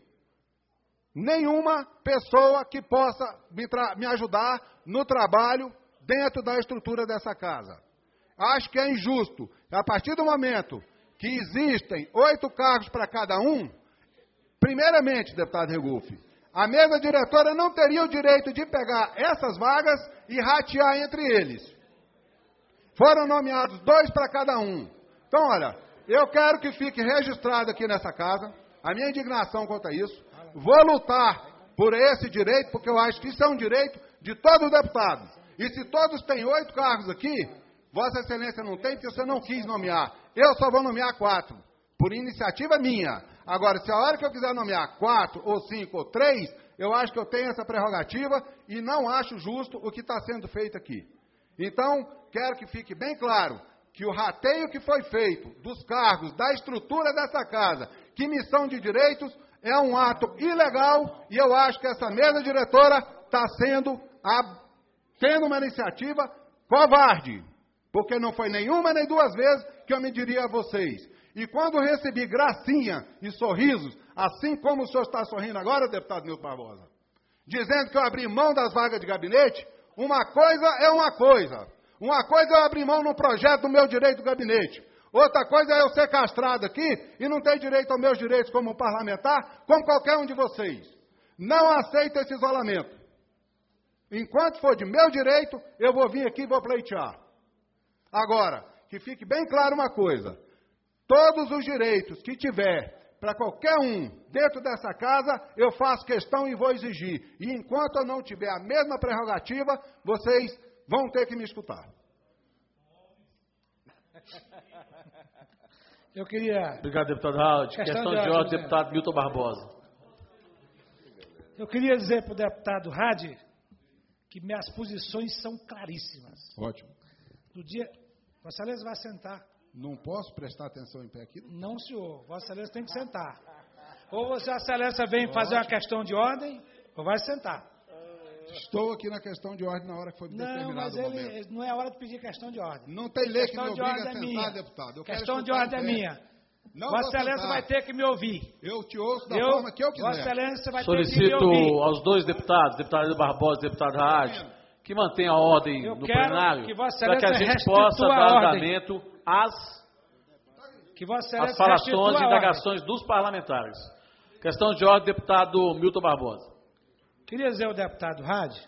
nenhuma pessoa que possa me, me ajudar no trabalho dentro da estrutura dessa casa. Acho que é injusto. A partir do momento que existem oito cargos para cada um, primeiramente, deputado Regufe, a mesa diretora não teria o direito de pegar essas vagas e ratear entre eles. Foram nomeados dois para cada um. Então, olha, eu quero que fique registrado aqui nessa casa a minha indignação quanto a isso. Vou lutar por esse direito, porque eu acho que isso é um direito de todos os deputados. E se todos têm oito cargos aqui, Vossa Excelência não tem, porque você não quis nomear. Eu só vou nomear quatro, por iniciativa minha. Agora, se a hora que eu quiser nomear quatro, ou cinco, ou três, eu acho que eu tenho essa prerrogativa e não acho justo o que está sendo feito aqui. Então, quero que fique bem claro que o rateio que foi feito dos cargos, da estrutura dessa casa, que missão de direitos, é um ato ilegal e eu acho que essa mesa diretora está sendo, a, tendo uma iniciativa covarde, porque não foi nenhuma nem duas vezes que eu me diria a vocês. E quando recebi gracinha e sorrisos, assim como o senhor está sorrindo agora, deputado Milton Barbosa, dizendo que eu abri mão das vagas de gabinete, uma coisa é uma coisa. Uma coisa é eu abrir mão no projeto do meu direito do gabinete. Outra coisa é eu ser castrado aqui e não ter direito aos meus direitos como parlamentar, como qualquer um de vocês. Não aceito esse isolamento. Enquanto for de meu direito, eu vou vir aqui e vou pleitear. Agora, que fique bem claro uma coisa. Todos os direitos que tiver para qualquer um dentro dessa casa, eu faço questão e vou exigir. E enquanto eu não tiver a mesma prerrogativa, vocês vão ter que me escutar. Eu queria... Obrigado, deputado Howard. Questão Questão de de ordem, ordem, deputado Milton Barbosa. Eu queria dizer para o deputado Hadi que minhas posições são claríssimas. Ótimo. No dia... Vossa Excelência vai sentar. Não posso prestar atenção em pé aqui? Não, senhor. Vossa Excelência tem que sentar. Ou Vossa Excelência vem fazer uma questão de ordem, ou vai sentar. Estou aqui na questão de ordem na hora que foi Não, determinado mas o momento. ele, não é hora de pedir questão de ordem. Não tem lei que Questão me de obriga ordem a é sentar, minha. deputado. Eu quero Questão de escutar ordem é em pé. minha. Não Vossa vou Excelência sentar. vai ter que me ouvir. Eu te ouço da Eu, forma que eu quiser. Vossa Excelência vai ter que me Solicito ouvir. aos dois deputados, deputado Barbosa e deputado Howard, que mantenham a ordem Eu no quero plenário, que Vossa para que a Excelência gente possa restitua dar a ordem. andamento às, Que Vossa às Excelência falações restitua e a ordem. indagações dos parlamentares. Questão de ordem, deputado Milton Barbosa. Queria dizer ao deputado Hadi,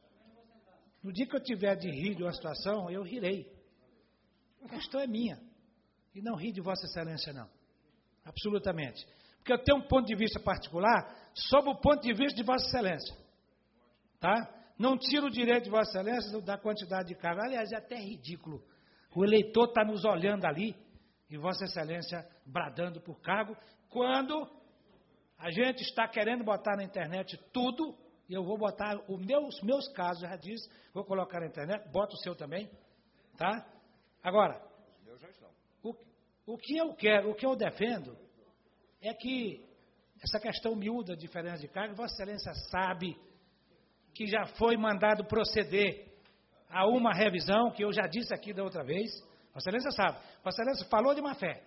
no dia que eu tiver de rir de uma situação, eu rirei. A questão é minha. E não ri de Vossa Excelência, não. Absolutamente. Porque eu tenho um ponto de vista particular sobre o ponto de vista de Vossa Excelência. Tá? Não tiro o direito de Vossa Excelência da quantidade de cargos. Aliás, é até ridículo. O eleitor está nos olhando ali e Vossa Excelência bradando por cargo, quando a gente está querendo botar na internet tudo, e eu vou botar os meus, meus casos, já disse, vou colocar na internet, bota o seu também, tá? Agora, o, o que eu quero, o que eu defendo, é que essa questão miúda, diferença de cargo, Vossa Excelência sabe que já foi mandado proceder a uma revisão, que eu já disse aqui da outra vez. Vossa Excelência sabe. Vossa Excelência falou de má fé.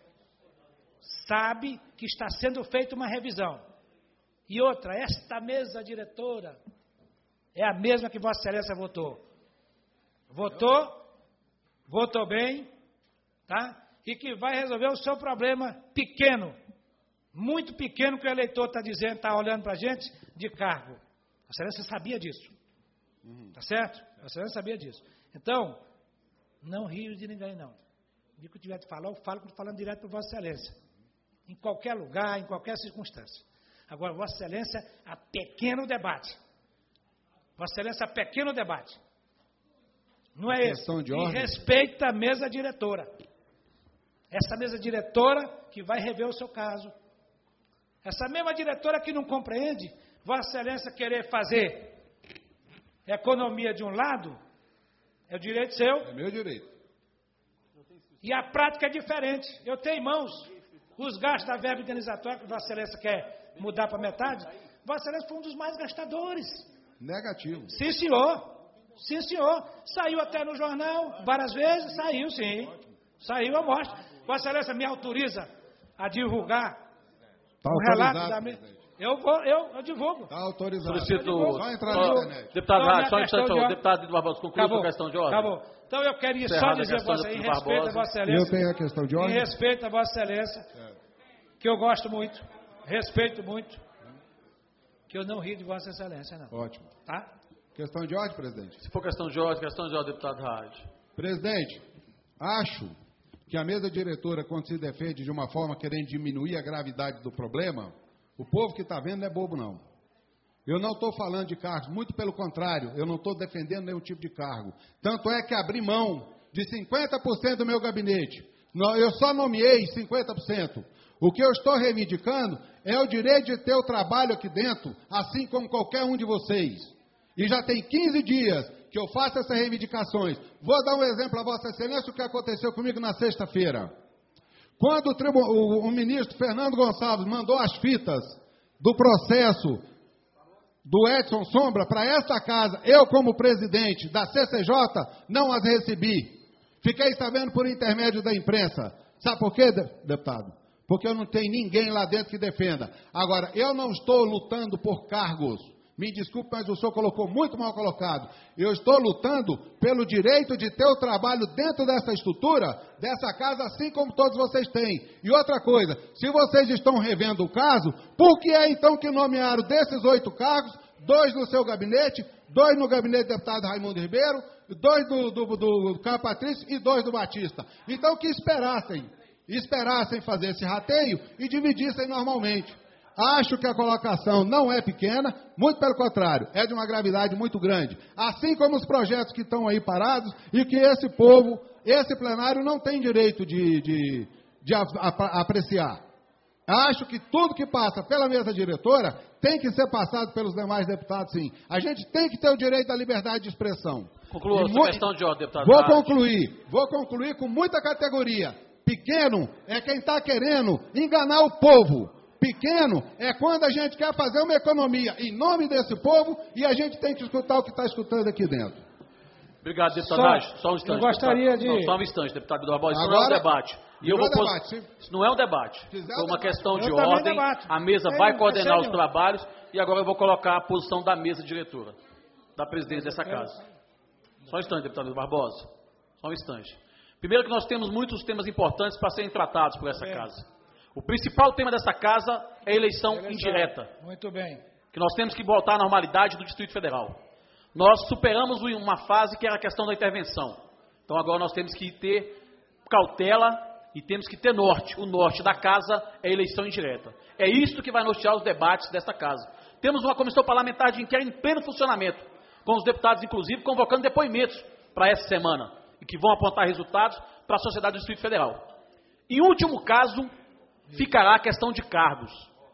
Sabe que está sendo feita uma revisão. E outra, esta mesa diretora é a mesma que Vossa Excelência votou. Votou, votou bem, tá? E que vai resolver o seu problema pequeno, muito pequeno, que o eleitor está dizendo, está olhando para a gente, de cargo. Vossa Excelência sabia disso. Tá certo? Vossa Excelência sabia disso. Então, não rio de ninguém, não. O dia que eu tiver de falar, eu falo falando direto para Vossa Excelência. Em qualquer lugar, em qualquer circunstância. Agora, Vossa Excelência, a pequeno debate. Vossa Excelência, a pequeno debate. Não é esse. E respeita a mesa diretora. Essa mesa diretora que vai rever o seu caso. Essa mesma diretora que não compreende, Vossa Excelência querer fazer economia de um lado, é o direito seu. É meu direito. E a prática é diferente. Eu tenho em mãos os gastos da verba indenizatória que Vossa Excelência quer mudar para metade. Vossa Excelência foi um dos mais gastadores. Negativo. Sim, senhor. Sim, senhor. Saiu até no jornal, várias vezes, saiu sim. Saiu a mostra. Vossa Excelência me autoriza a divulgar Tá o relato da... autorizado, Me... presidente. Eu, vou, eu, eu divulgo. Está autorizado. Solicito. Só entrar Só- na internet. Deputado Então, Rádio, só um minha questão instante, de ordem- deputado Eduardo Barbosa, conclua Acabou. sua questão de ordem. Acabou. Então eu queria só Encerrada a dizer, questão vossa, do em Barbosa. respeito a Vossa Eu Excelência, tenho a questão de em ordem. respeito a Vossa Excelência, que eu gosto muito, respeito muito, que eu não rio de Vossa Excelência, não. Ótimo. Tá? Questão de ordem, presidente. Se for questão de ordem, questão de ordem, deputado Rádio. Presidente, acho que a mesa diretora, quando se defende de uma forma querendo diminuir a gravidade do problema, o povo que está vendo não é bobo, não. Eu não estou falando de cargos, muito pelo contrário, eu não estou defendendo nenhum tipo de cargo. Tanto é que abri mão de cinquenta por cento do meu gabinete. Não, eu só nomeei cinquenta por cento. O que eu estou reivindicando é o direito de ter o trabalho aqui dentro, assim como qualquer um de vocês. E já tem quinze dias que eu faço essas reivindicações. Vou dar um exemplo a Vossa Excelência, o que aconteceu comigo na sexta-feira. Quando o, tribu- o, o ministro Fernando Gonçalves mandou as fitas do processo do Edson Sombra para esta casa, eu como presidente da C C J, não as recebi. Fiquei sabendo por intermédio da imprensa. Sabe por quê, deputado? Porque eu não tenho ninguém lá dentro que defenda. Agora, eu não estou lutando por cargos. Me desculpe, mas o senhor colocou muito mal colocado. Eu estou lutando pelo direito de ter o trabalho dentro dessa estrutura, dessa casa, assim como todos vocês têm. E outra coisa, se vocês estão revendo o caso, por que é então que nomearam desses oito cargos, dois no seu gabinete, dois no gabinete do deputado Raimundo Ribeiro, dois do, do, do, do Caio Patrício e dois do Batista? Então que esperassem, esperassem fazer esse rateio e dividissem normalmente. Acho que a colocação não é pequena, muito pelo contrário, é de uma gravidade muito grande. Assim como os projetos que estão aí parados e que esse povo, esse plenário não tem direito de, de, de a, a, apreciar. Acho que tudo que passa pela mesa diretora tem que ser passado pelos demais deputados, sim. A gente tem que ter o direito à liberdade de expressão. Conclua E a mu- sua questão de ordem, deputado Vou Rádio. concluir, vou concluir com muita categoria. Pequeno é quem está querendo enganar o povo. Pequeno é quando a gente quer fazer uma economia em nome desse povo e a gente tem que escutar o que está escutando aqui dentro. Obrigado, deputado Só- Rádio. Só um instante. eu gostaria deputado. de- Não, só um instante, deputado Eduardo Barbosa. Isso não é um Agora, debate. E eu virou vou pos- debate, sim. Isso não é um debate. Quiser Foi uma debate. questão de Eu também ordem. debato. A mesa É, vai é coordenar os sério. trabalhos e agora eu vou colocar a posição da mesa diretora, da presidência dessa casa. Só um instante, deputado Barbosa. Só um instante. Primeiro que nós temos muitos temas importantes para serem tratados por essa Bem. casa. O principal tema dessa casa é a eleição, Eleição. indireta, Muito bem. que nós temos que voltar à normalidade do Distrito Federal. Nós superamos uma fase que era a questão da intervenção. Então agora nós temos que ter cautela e temos que ter norte. O norte da casa é a eleição indireta. É isso que vai nortear os debates desta casa. Temos uma comissão parlamentar de inquérito em pleno funcionamento, com os deputados, inclusive, convocando depoimentos para essa semana, e que vão apontar resultados para a sociedade do Distrito Federal. Em último caso, ficará a questão de cargos.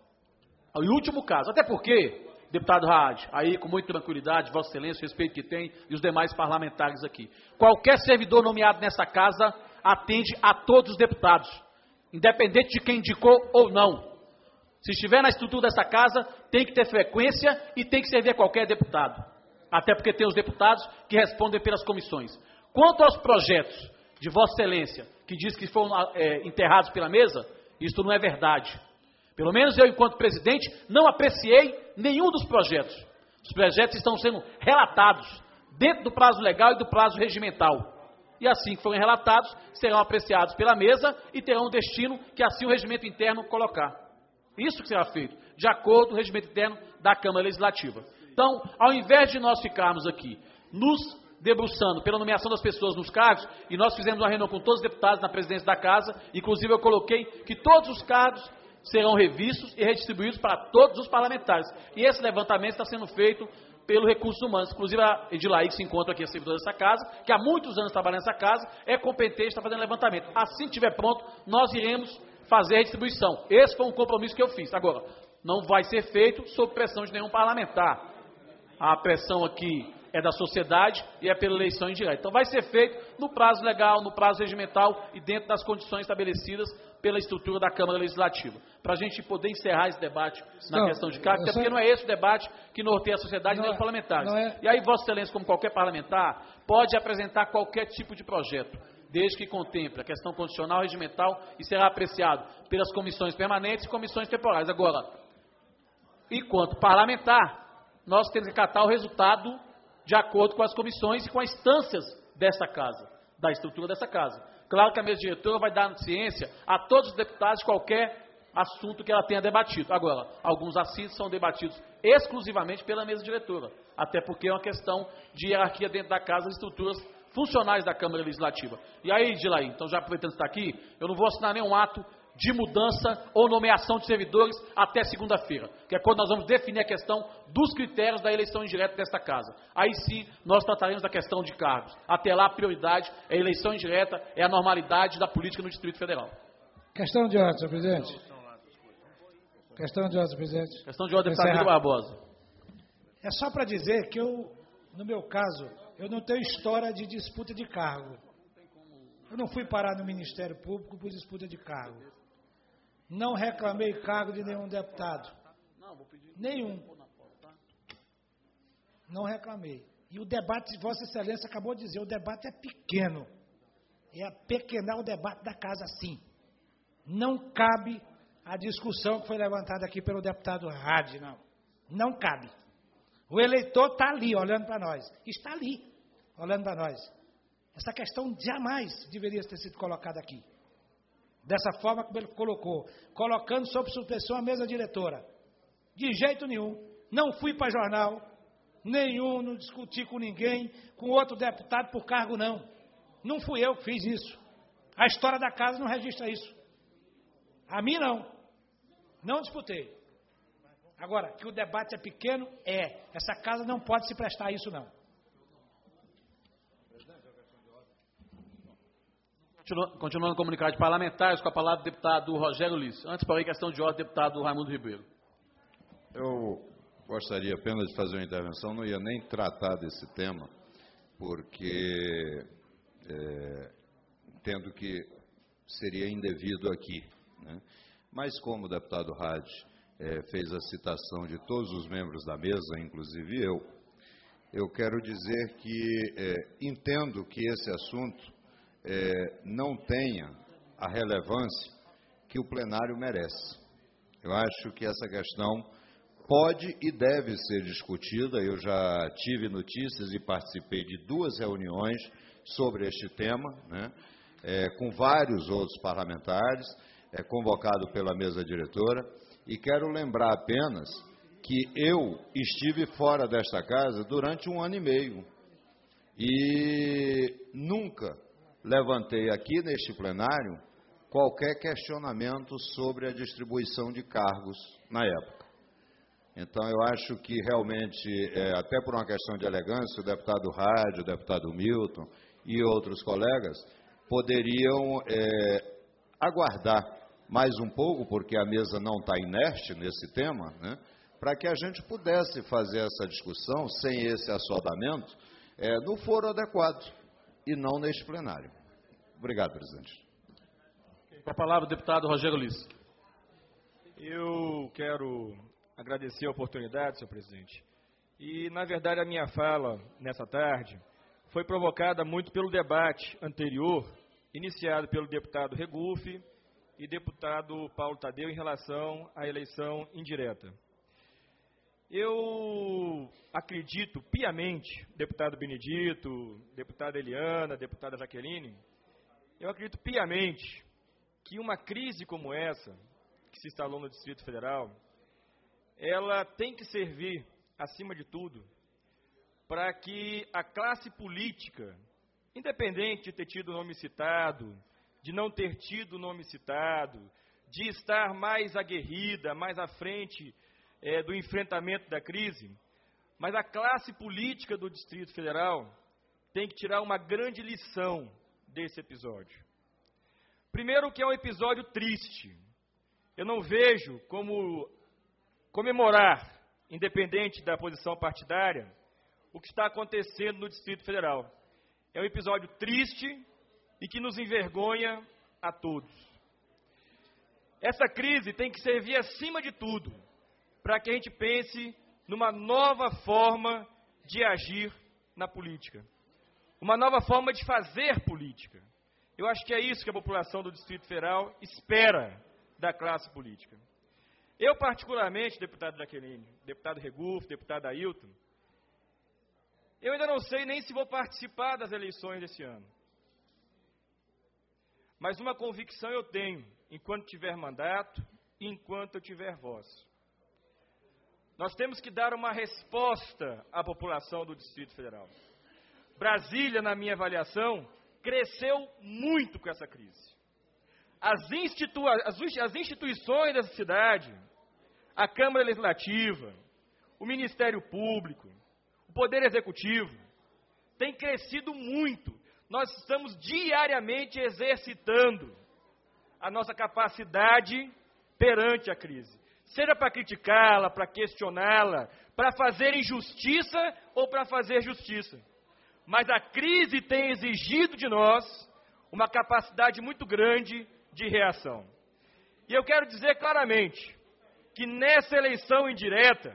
Em último caso, até porque, deputado Rádio, aí com muita tranquilidade, Vossa Excelência, o respeito que tem, e os demais parlamentares aqui, qualquer servidor nomeado nessa casa atende a todos os deputados, independente de quem indicou ou não. Se estiver na estrutura dessa casa, tem que ter frequência e tem que servir a qualquer deputado. Até porque tem os deputados que respondem pelas comissões. Quanto aos projetos de Vossa Excelência, que diz que foram é, enterrados pela mesa, isto não é verdade. Pelo menos eu, enquanto presidente, não apreciei nenhum dos projetos. Os projetos estão sendo relatados dentro do prazo legal e do prazo regimental. E assim que forem relatados, serão apreciados pela mesa e terão um destino que assim o regimento interno colocar. Isso que será feito, de acordo com o regimento interno da Câmara Legislativa. Então, ao invés de nós ficarmos aqui nos debruçando pela nomeação das pessoas nos cargos, e nós fizemos uma reunião com todos os deputados na presidência da casa, inclusive eu coloquei que todos os cargos serão revistos e redistribuídos para todos os parlamentares. E esse levantamento está sendo feito pelo Recursos Humanos, inclusive a Edilaí, que se encontra aqui, a servidora dessa casa, que há muitos anos trabalha nessa casa, é competente, está fazendo levantamento. Assim que estiver pronto, nós iremos fazer a redistribuição. Esse foi um compromisso que eu fiz. Agora, não vai ser feito sob pressão de nenhum parlamentar. A pressão aqui é da sociedade e é pela eleição indireta. Então vai ser feito no prazo legal, no prazo regimental e dentro das condições estabelecidas pela estrutura da Câmara Legislativa. Para a gente poder encerrar esse debate na não, questão de cargos, até só... porque não é esse o debate que norteia a sociedade nem os parlamentares. É... E aí, Vossa Excelência, como qualquer parlamentar, pode apresentar qualquer tipo de projeto, desde que contemple a questão constitucional, regimental, e será apreciado pelas comissões permanentes e comissões temporais. Agora, enquanto parlamentar, nós temos que acatar o resultado de acordo com as comissões e com as instâncias dessa casa, da estrutura dessa casa. Claro que a mesa diretora vai dar ciência a todos os deputados de qualquer assunto que ela tenha debatido. Agora, alguns assuntos são debatidos exclusivamente pela mesa diretora, até porque é uma questão de hierarquia dentro da casa, as estruturas funcionais da Câmara Legislativa. E aí, Dilaí, então já aproveitando que está aqui, eu não vou assinar nenhum ato de mudança ou nomeação de servidores até segunda-feira, que é quando nós vamos definir a questão dos critérios da eleição indireta desta casa. Aí sim, nós trataremos da questão de cargos. Até lá, a prioridade é a eleição indireta, é a normalidade da política no Distrito Federal. Questão de ordem, senhor presidente. Questão de ordem, senhor presidente. Questão de ordem, deputado Guido Barbosa. É só para dizer que eu, no meu caso, eu não tenho história de disputa de cargo. Eu não fui parar no Ministério Público por disputa de cargo. Não reclamei cargo de nenhum deputado. Nenhum. Não reclamei. E o debate, Vossa Excelência acabou de dizer, o debate é pequeno. É apequenar o debate da casa, sim. Não cabe a discussão que foi levantada aqui pelo deputado Hadi, não. Não cabe. O eleitor está ali, olhando para nós. Está ali, olhando para nós. Essa questão jamais deveria ter sido colocada aqui. Dessa forma como ele colocou, colocando sob suspensão a mesa diretora. De jeito nenhum. Não fui para jornal nenhum, não discuti com ninguém, com outro deputado por cargo, não. Não fui eu que fiz isso. A história da casa não registra isso. A mim, não. Não disputei. Agora, que o debate é pequeno, é. Essa casa não pode se prestar a isso, não. Continuando o comunicado de parlamentares, com a palavra o deputado Rogério Ulisses. Antes, porém, questão de ordem, deputado Raimundo Ribeiro. Eu gostaria apenas de fazer uma intervenção, não ia nem tratar desse tema, porque é, entendo que seria indevido aqui, né? Mas como o deputado Hadi é, fez a citação de todos os membros da mesa, inclusive eu, eu quero dizer que é, entendo que esse assunto É, não tenha a relevância que o plenário merece. Eu acho que essa questão pode e deve ser discutida. Eu já tive notícias e participei de duas reuniões sobre este tema, né, é, com vários outros parlamentares, é, convocado pela mesa diretora, e quero lembrar apenas que eu estive fora desta casa durante um ano e meio, e nunca levantei aqui neste plenário qualquer questionamento sobre a distribuição de cargos na época. Então, eu acho que realmente, é, até por uma questão de elegância, o deputado Hadi, o deputado Milton e outros colegas poderiam é, aguardar mais um pouco, porque a mesa não está inerte nesse tema, né, para que a gente pudesse fazer essa discussão sem esse assodamento é, no foro adequado e não neste plenário. Obrigado, presidente. Com a palavra, o deputado Rogério Ulisses. Eu quero agradecer a oportunidade, senhor presidente. E, na verdade, a minha fala, nessa tarde, foi provocada muito pelo debate anterior, iniciado pelo deputado Regufe e deputado Paulo Tadeu em relação à eleição indireta. Eu acredito piamente, deputado Benedito, deputada Eliana, deputada Jaqueline, eu acredito piamente que uma crise como essa, que se instalou no Distrito Federal, ela tem que servir, acima de tudo, para que a classe política, independente de ter tido o nome citado, de não ter tido o nome citado, de estar mais aguerrida, mais à frente É, do enfrentamento da crise, mas a classe política do Distrito Federal tem que tirar uma grande lição desse episódio. Primeiro, que é um episódio triste. Eu não vejo como comemorar, independente da posição partidária, o que está acontecendo no Distrito Federal. É um episódio triste e que nos envergonha a todos. essa crise tem que servir, acima de tudo, para que a gente pense numa nova forma de agir na política. Uma nova forma de fazer política. Eu acho que é isso que a população do Distrito Federal espera da classe política. Eu, particularmente, deputado Jaqueline, deputado Regufo, deputado Ailton, eu ainda não sei nem se vou participar das eleições desse ano. Mas uma convicção eu tenho, enquanto tiver mandato e enquanto eu tiver voz. Nós temos que dar uma resposta à população do Distrito Federal. Brasília, na minha avaliação, cresceu muito com essa crise. As, institu as, as instituições dessa cidade, a Câmara Legislativa, o Ministério Público, o Poder Executivo, têm crescido muito. Nós estamos diariamente exercitando a nossa capacidade perante a crise. Seja para criticá-la, para questioná-la, para fazer injustiça ou para fazer justiça. Mas a crise tem exigido de nós uma capacidade muito grande de reação. E eu quero dizer claramente que nessa eleição indireta,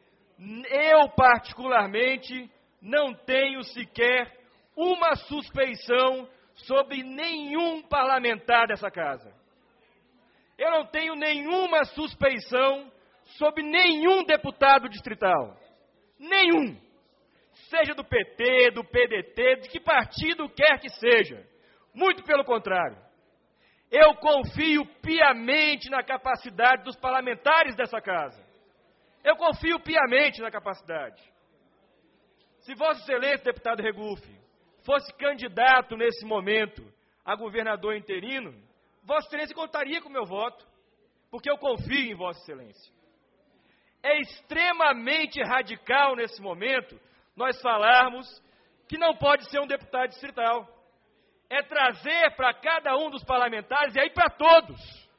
eu particularmente não tenho sequer uma suspeição sobre nenhum parlamentar dessa casa. Eu não tenho nenhuma suspeição sobre nenhum deputado distrital. Nenhum. Seja do P T, do P D T, de que partido quer que seja. Muito pelo contrário. Eu confio piamente na capacidade dos parlamentares dessa casa. Eu confio piamente na capacidade. Se Vossa Excelência, deputado Regufo, fosse candidato nesse momento a governador interino, Vossa Excelência contaria com o meu voto, porque eu confio em Vossa Excelência. É extremamente radical nesse momento nós falarmos que não pode ser um deputado distrital. É trazer para cada um dos parlamentares, e aí para todos,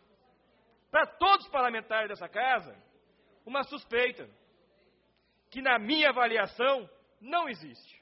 para todos os parlamentares dessa casa, uma suspeita, que na minha avaliação não existe.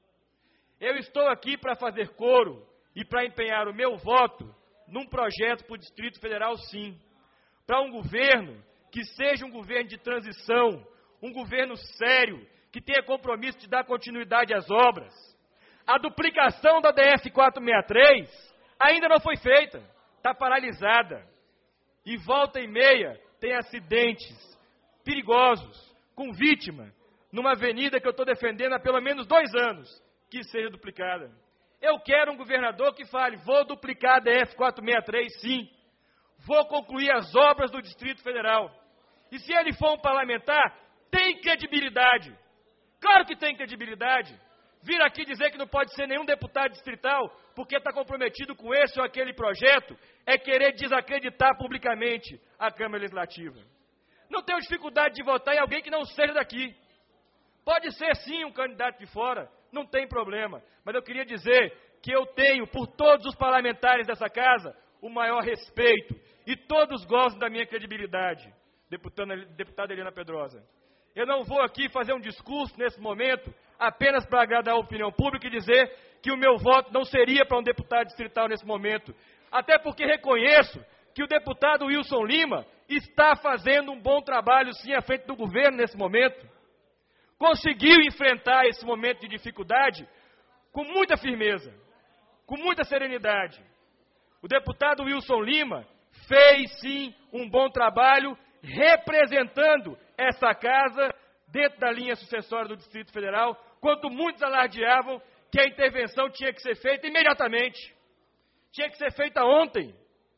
Eu estou aqui para fazer coro e para empenhar o meu voto num projeto para o Distrito Federal, sim. Para um governo que seja um governo de transição, um governo sério, que tenha compromisso de dar continuidade às obras. A duplicação da D F quatrocentos e sessenta e três ainda não foi feita, está paralisada. E volta e meia tem acidentes perigosos, com vítima, numa avenida que eu estou defendendo há pelo menos dois anos, que seja duplicada. Eu quero um governador que fale, vou duplicar a D F quatrocentos e sessenta e três, sim. Vou concluir as obras do Distrito Federal. E se ele for um parlamentar, tem credibilidade. Claro que tem credibilidade. Vir aqui dizer que não pode ser nenhum deputado distrital porque está comprometido com esse ou aquele projeto é querer desacreditar publicamente a Câmara Legislativa. Não tenho dificuldade de votar em alguém que não seja daqui. Pode ser sim um candidato de fora, não tem problema. Mas eu queria dizer que eu tenho, por todos os parlamentares dessa casa, o maior respeito. E todos gostam da minha credibilidade, deputada, deputada Eliana Pedrosa. Eu não vou aqui fazer um discurso nesse momento apenas para agradar a opinião pública e dizer que o meu voto não seria para um deputado distrital nesse momento. Até porque reconheço que o deputado Wilson Lima está fazendo um bom trabalho, sim, à frente do governo nesse momento. Conseguiu enfrentar esse momento de dificuldade com muita firmeza, com muita serenidade. O deputado Wilson Lima fez, sim, um bom trabalho representando essa casa dentro da linha sucessória do Distrito Federal, quando muitos alardeavam que a intervenção tinha que ser feita imediatamente. Tinha que ser feita ontem.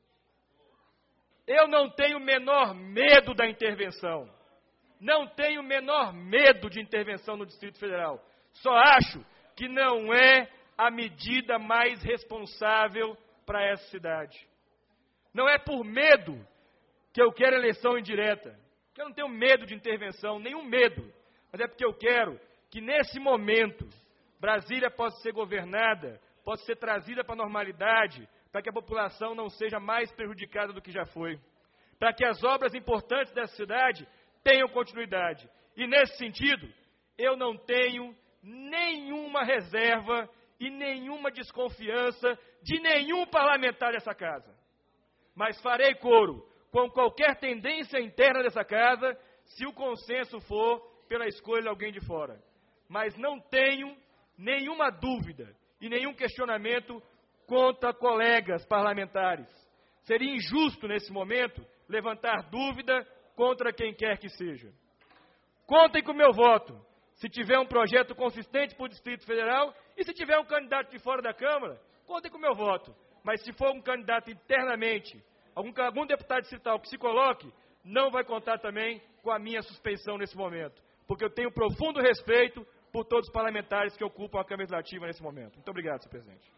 Eu não tenho o menor medo da intervenção. Não tenho o menor medo de intervenção no Distrito Federal. Só acho que não é a medida mais responsável para essa cidade. Não é por medo que eu quero eleição indireta. Eu não tenho medo de intervenção, nenhum medo. Mas é porque eu quero que nesse momento Brasília possa ser governada, possa ser trazida para a normalidade, para que a população não seja mais prejudicada do que já foi. Para que as obras importantes dessa cidade tenham continuidade. E nesse sentido, eu não tenho nenhuma reserva e nenhuma desconfiança de nenhum parlamentar dessa casa. Mas farei coro com qualquer tendência interna dessa casa, se o consenso for pela escolha de alguém de fora. Mas não tenho nenhuma dúvida e nenhum questionamento contra colegas parlamentares. Seria injusto, nesse momento, levantar dúvida contra quem quer que seja. Contem com o meu voto, se tiver um projeto consistente para o Distrito Federal e se tiver um candidato de fora da Câmara, contem com o meu voto. Mas se for um candidato internamente, algum, algum deputado distrital que se coloque, não vai contar também com a minha suspeição nesse momento. Porque eu tenho profundo respeito por todos os parlamentares que ocupam a Câmara Legislativa nesse momento. Muito obrigado, senhor presidente.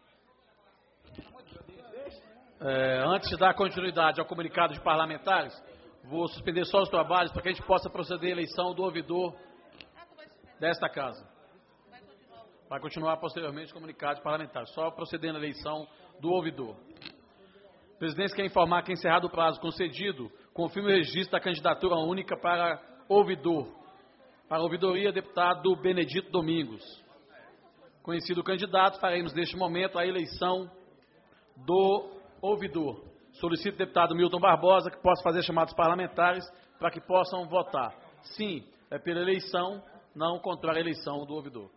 É, antes de dar continuidade ao comunicado de parlamentares, vou suspender só os trabalhos para que a gente possa proceder à eleição do ouvidor desta casa. Vai continuar posteriormente o comunicado de parlamentares, só procedendo à eleição do ouvidor. A presidência quer informar que, encerrado o prazo concedido, confirma o registro da candidatura única para ouvidor. Para a ouvidoria, deputado Benedito Domingos. Conhecido o candidato, faremos neste momento a eleição do ouvidor. Solicito ao deputado Milton Barbosa que possa fazer chamados parlamentares para que possam votar. Sim, é pela eleição, não contra a eleição do ouvidor.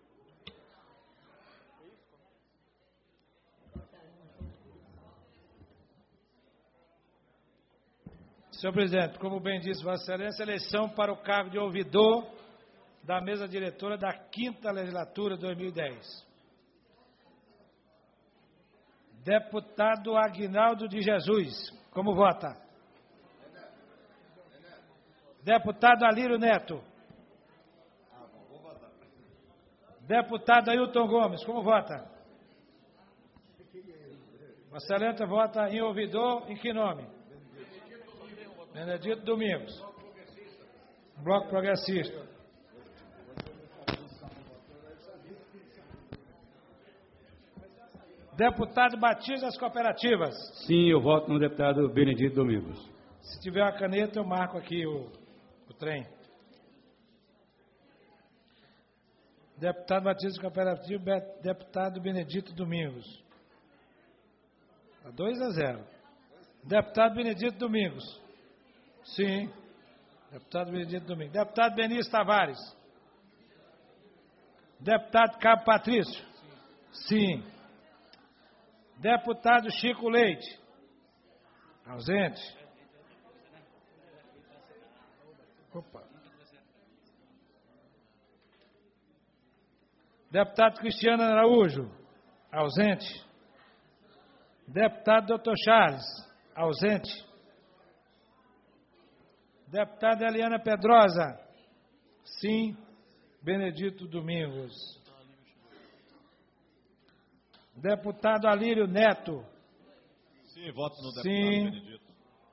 Senhor presidente, como bem disse Vossa Excelência, eleição para o cargo de ouvidor da mesa diretora da quinta legislatura de dois mil e dez. Deputado Aguinaldo de Jesus, como vota? Deputado Alírio Neto. Deputado Ailton Gomes, como vota? Vossa Excelência vota em ouvidor, em que nome? Benedito Domingos. Bloco Progressista. Deputado Batista das Cooperativas. Sim, eu voto no deputado Benedito Domingos. Se tiver uma caneta, eu marco aqui o, o trem. Deputado Batista das Cooperativas, deputado Benedito Domingos. dois a zero. Deputado Benedito Domingos. Sim. Deputado Benedito Domingos. Deputado Benício Tavares. Deputado Cabo Patrício. Sim. Deputado Chico Leite. Ausente. Opa. Deputado Cristiano Araújo. Ausente. Deputado doutor Charles. Ausente. Deputada Eliana Pedrosa. Sim. Benedito Domingos. Deputado Alírio Neto. Sim, voto no deputado Sim. Benedito.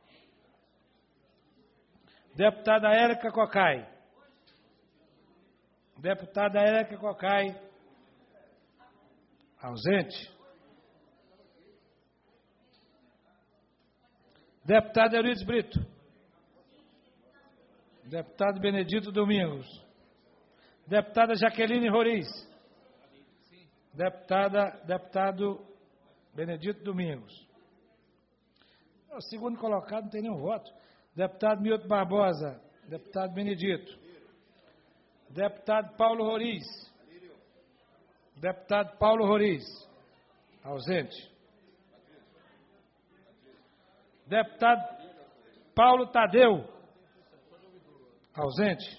Deputada Érica Cocai. Deputada Érica Cocai. Ausente. Deputado Eurides Brito. Deputado Benedito Domingos. Deputada Jaqueline Roriz. Deputada, deputado Benedito Domingos. O segundo colocado não tem nenhum voto. Deputado Milton Barbosa. Deputado Benedito. Deputado Paulo Roriz. Deputado Paulo Roriz. Ausente. Deputado Paulo Tadeu. Ausente.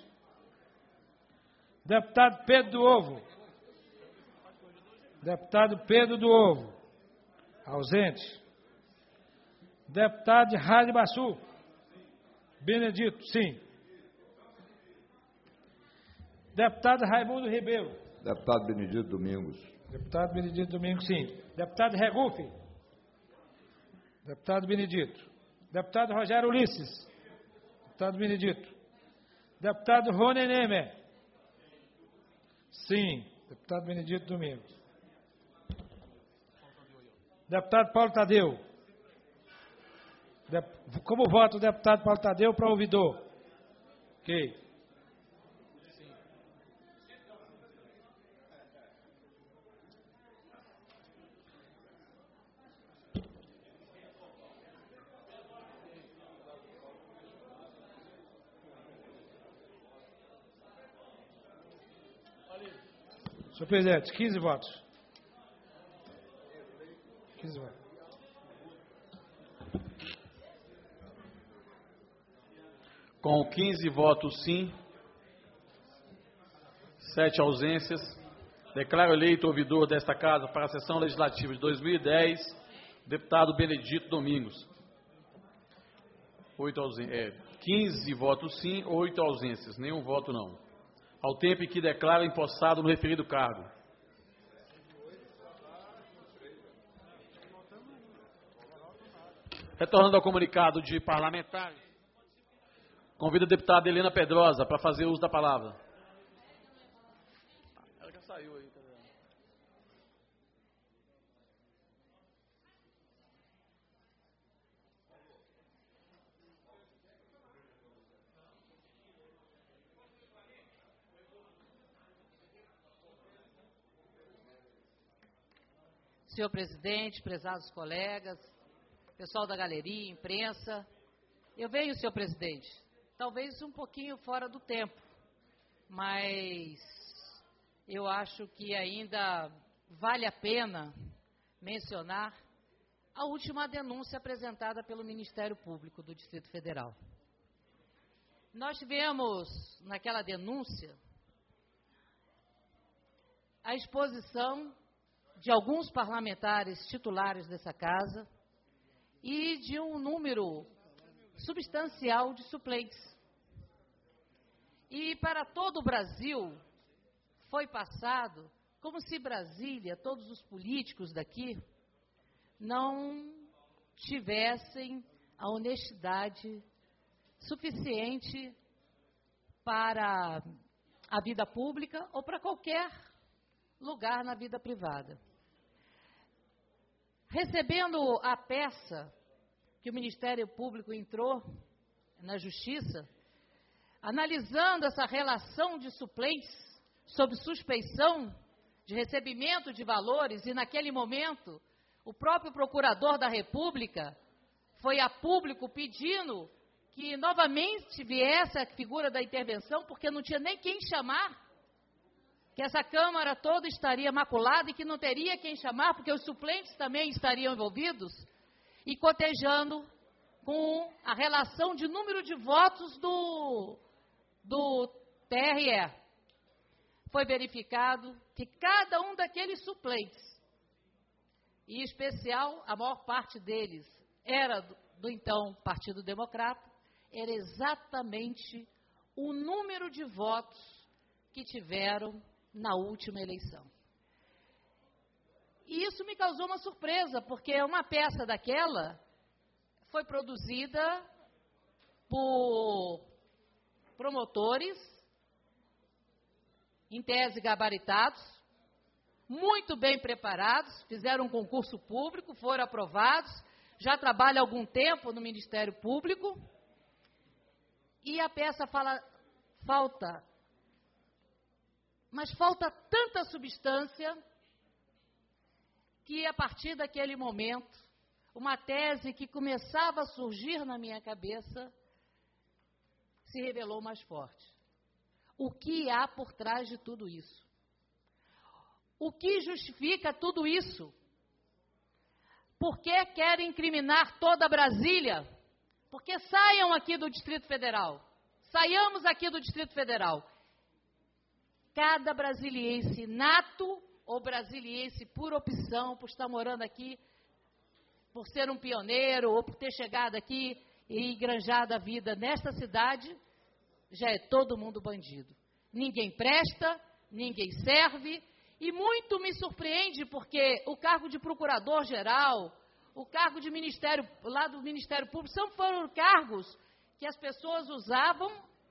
Deputado Pedro do Ovo. Deputado Pedro do Ovo. Ausente. Deputado de Rádio Baçu. Benedito, sim. Deputado Raimundo Ribeiro. Deputado Benedito Domingos. Deputado Benedito Domingos, sim. Deputado Regufe. Deputado Benedito. Deputado Rogério Ulisses. Deputado Benedito. Deputado Rony Nemer. Sim. Deputado Benedito Domingos. Deputado Paulo Tadeu. De... Como vota o deputado Paulo Tadeu para ouvidor? Ok. Senhor presidente, quinze votos. quinze votos. Com quinze votos sim, sete ausências, declaro eleito ouvidor desta Casa para a sessão legislativa de dois mil e dez, deputado Benedito Domingos. Oito ausências, é, quinze votos sim, oito ausências, nenhum voto não. Ao tempo em que declaro empossado no referido cargo. Retornando ao comunicado de parlamentares, convido a deputada Helena Pedrosa para fazer uso da palavra. Ela já saiu aí. Tá vendo? Senhor presidente, prezados colegas, pessoal da galeria, imprensa, eu venho, senhor presidente, talvez um pouquinho fora do tempo, mas eu acho que ainda vale a pena mencionar a última denúncia apresentada pelo Ministério Público do Distrito Federal. Nós tivemos, naquela denúncia, a exposição de alguns parlamentares titulares dessa casa e de um número substancial de suplentes. E para todo o Brasil foi passado como se Brasília, todos os políticos daqui, não tivessem a honestidade suficiente para a vida pública ou para qualquer lugar na vida privada. Recebendo a peça que o Ministério Público entrou na Justiça, analisando essa relação de suplentes sob suspeição de recebimento de valores, e naquele momento o próprio Procurador da República foi a público pedindo que novamente viesse a figura da intervenção, porque não tinha nem quem chamar, que essa Câmara toda estaria maculada e que não teria quem chamar, porque os suplentes também estariam envolvidos, e cotejando com a relação de número de votos do, do T R E. Foi verificado que cada um daqueles suplentes, e em especial a maior parte deles era do, do então Partido Democrata, era exatamente o número de votos que tiveram na última eleição. E isso me causou uma surpresa, porque uma peça daquela foi produzida por promotores, em tese gabaritados, muito bem preparados, fizeram um concurso público, foram aprovados, já trabalham há algum tempo no Ministério Público, e a peça fala, falta Mas falta tanta substância que, a partir daquele momento, uma tese que começava a surgir na minha cabeça se revelou mais forte. O que há por trás de tudo isso? O que justifica tudo isso? Por que querem incriminar toda Brasília? Porque saiam aqui do Distrito Federal. Saiamos aqui do Distrito Federal. Cada brasiliense nato ou brasiliense por opção, por estar morando aqui, por ser um pioneiro ou por ter chegado aqui e engranjado a vida nesta cidade, já é todo mundo bandido. Ninguém presta, ninguém serve, e muito me surpreende porque o cargo de procurador-geral, o cargo de ministério, lá do Ministério Público, são foram cargos que as pessoas usavam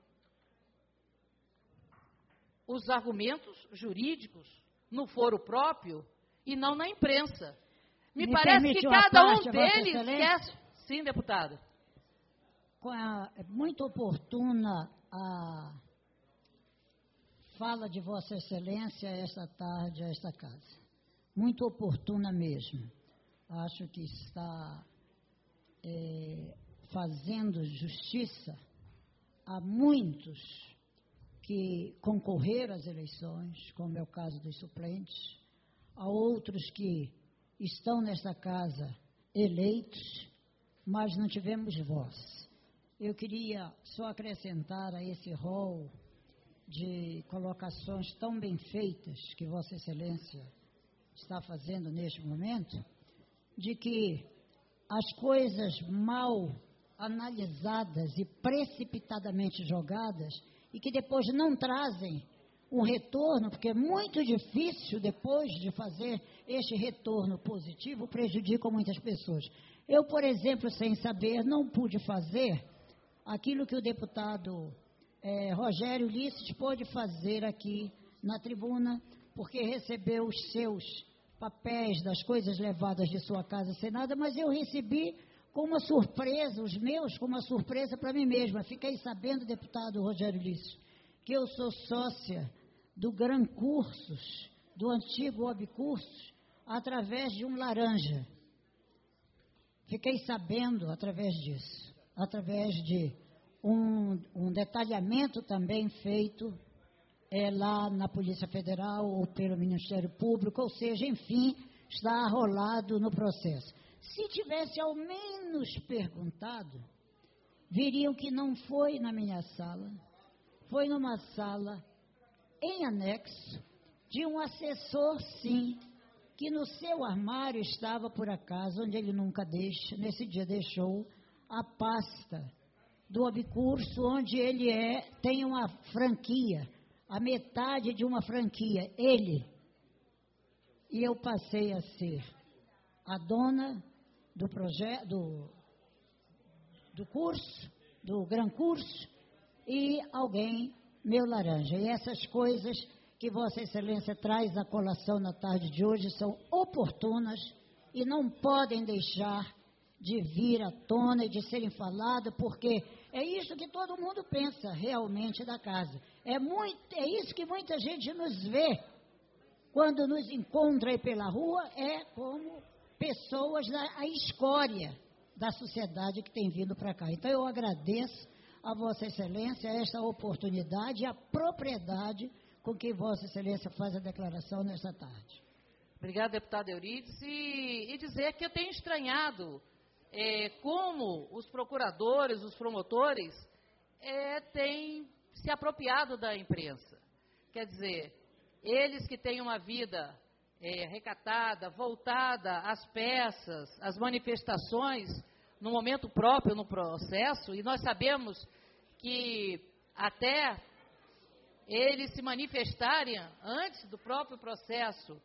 os argumentos jurídicos no foro próprio e não na imprensa. Me, Me parece que cada um deles quer... Sim, deputada. É muito oportuna a fala de Vossa Excelência esta tarde a esta casa. Muito oportuna mesmo. Acho que está é, fazendo justiça a muitos que concorreram às eleições, como é o caso dos suplentes, há outros que estão nesta casa eleitos, mas não tivemos voz. Eu queria só acrescentar a esse rol de colocações tão bem feitas que Vossa Excelência está fazendo neste momento, de que as coisas mal analisadas e precipitadamente jogadas e que depois não trazem um retorno, porque é muito difícil depois de fazer este retorno positivo, prejudicam muitas pessoas. Eu, por exemplo, sem saber, não pude fazer aquilo que o deputado eh, Rogério Ulisses pôde fazer aqui na tribuna, porque recebeu os seus papéis das coisas levadas de sua casa sem nada, mas eu recebi com uma surpresa, os meus, com uma surpresa para mim mesma. Fiquei sabendo, deputado Rogério Ulisses, que eu sou sócia do Gran Cursos, do antigo Obcursos, através de um laranja. Fiquei sabendo através disso, através de um, um detalhamento também feito é, lá na Polícia Federal ou pelo Ministério Público, ou seja, enfim, está arrolado no processo. Se tivesse ao menos perguntado, viriam que não foi na minha sala, foi numa sala em anexo de um assessor, sim, que no seu armário estava, por acaso, onde ele nunca deixa, nesse dia deixou a pasta do Obcurso, onde ele é, tem uma franquia, a metade de uma franquia, ele. E eu passei a ser a dona do projeto, do, do curso, do Gran Curso, e alguém, meu laranja. E essas coisas que Vossa Excelência traz à colação na tarde de hoje são oportunas e não podem deixar de vir à tona e de serem faladas, porque é isso que todo mundo pensa realmente da casa. É, muito, é isso que muita gente nos vê quando nos encontra aí pela rua, é como pessoas da a escória da sociedade que tem vindo para cá. Então, eu agradeço a Vossa Excelência esta oportunidade e a propriedade com que Vossa Excelência faz a declaração nesta tarde. Obrigada, deputado Euridice. E, e dizer que eu tenho estranhado é, como os procuradores, os promotores, é, têm se apropriado da imprensa. Quer dizer, eles que têm uma vida É, recatada, voltada às peças, às manifestações, no momento próprio, no processo, e nós sabemos que até eles se manifestarem antes do próprio processo,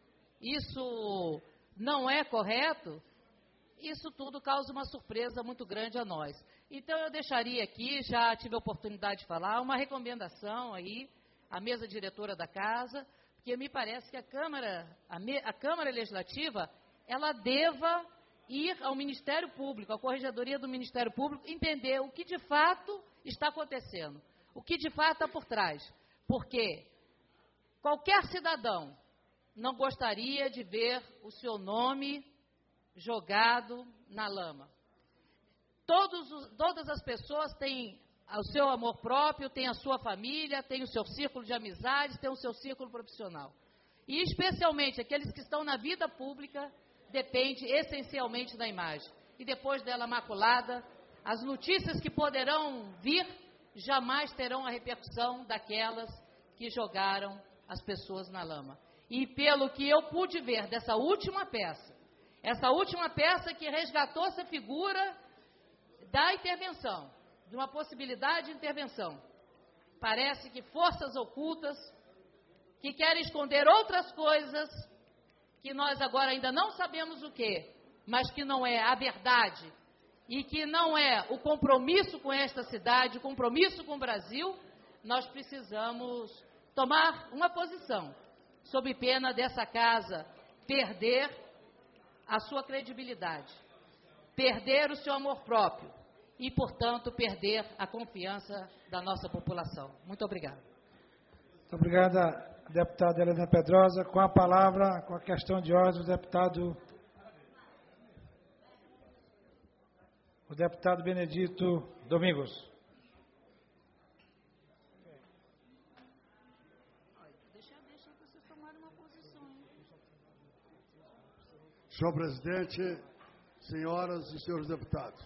isso não é correto, isso tudo causa uma surpresa muito grande a nós. Então, eu deixaria aqui, já tive a oportunidade de falar, uma recomendação aí, à mesa diretora da casa, porque me parece que a Câmara, a, me, a Câmara Legislativa, ela deva ir ao Ministério Público, à Corregedoria do Ministério Público, entender o que de fato está acontecendo, o que de fato está por trás. Porque qualquer cidadão não gostaria de ver o seu nome jogado na lama. Todos os, todas as pessoas têm o seu amor próprio, tem a sua família, tem o seu círculo de amizades, tem o seu círculo profissional. E, especialmente, aqueles que estão na vida pública, depende essencialmente da imagem. E depois dela maculada, as notícias que poderão vir jamais terão a repercussão daquelas que jogaram as pessoas na lama. E pelo que eu pude ver dessa última peça, essa última peça que resgatou essa figura da intervenção, de uma possibilidade de intervenção. Parece que forças ocultas, que querem esconder outras coisas, que nós agora ainda não sabemos o que, mas que não é a verdade, e que não é o compromisso com esta cidade, o compromisso com o Brasil, nós precisamos tomar uma posição, sob pena dessa casa perder a sua credibilidade, perder o seu amor próprio, e, portanto, perder a confiança da nossa população. Muito obrigada. Muito obrigada, deputada Helena Pedrosa. Com a palavra, com a questão de ordem, o deputado, o deputado Benedito Domingos. deixar vocês tomarem uma posição. Senhor presidente, senhoras e senhores deputados,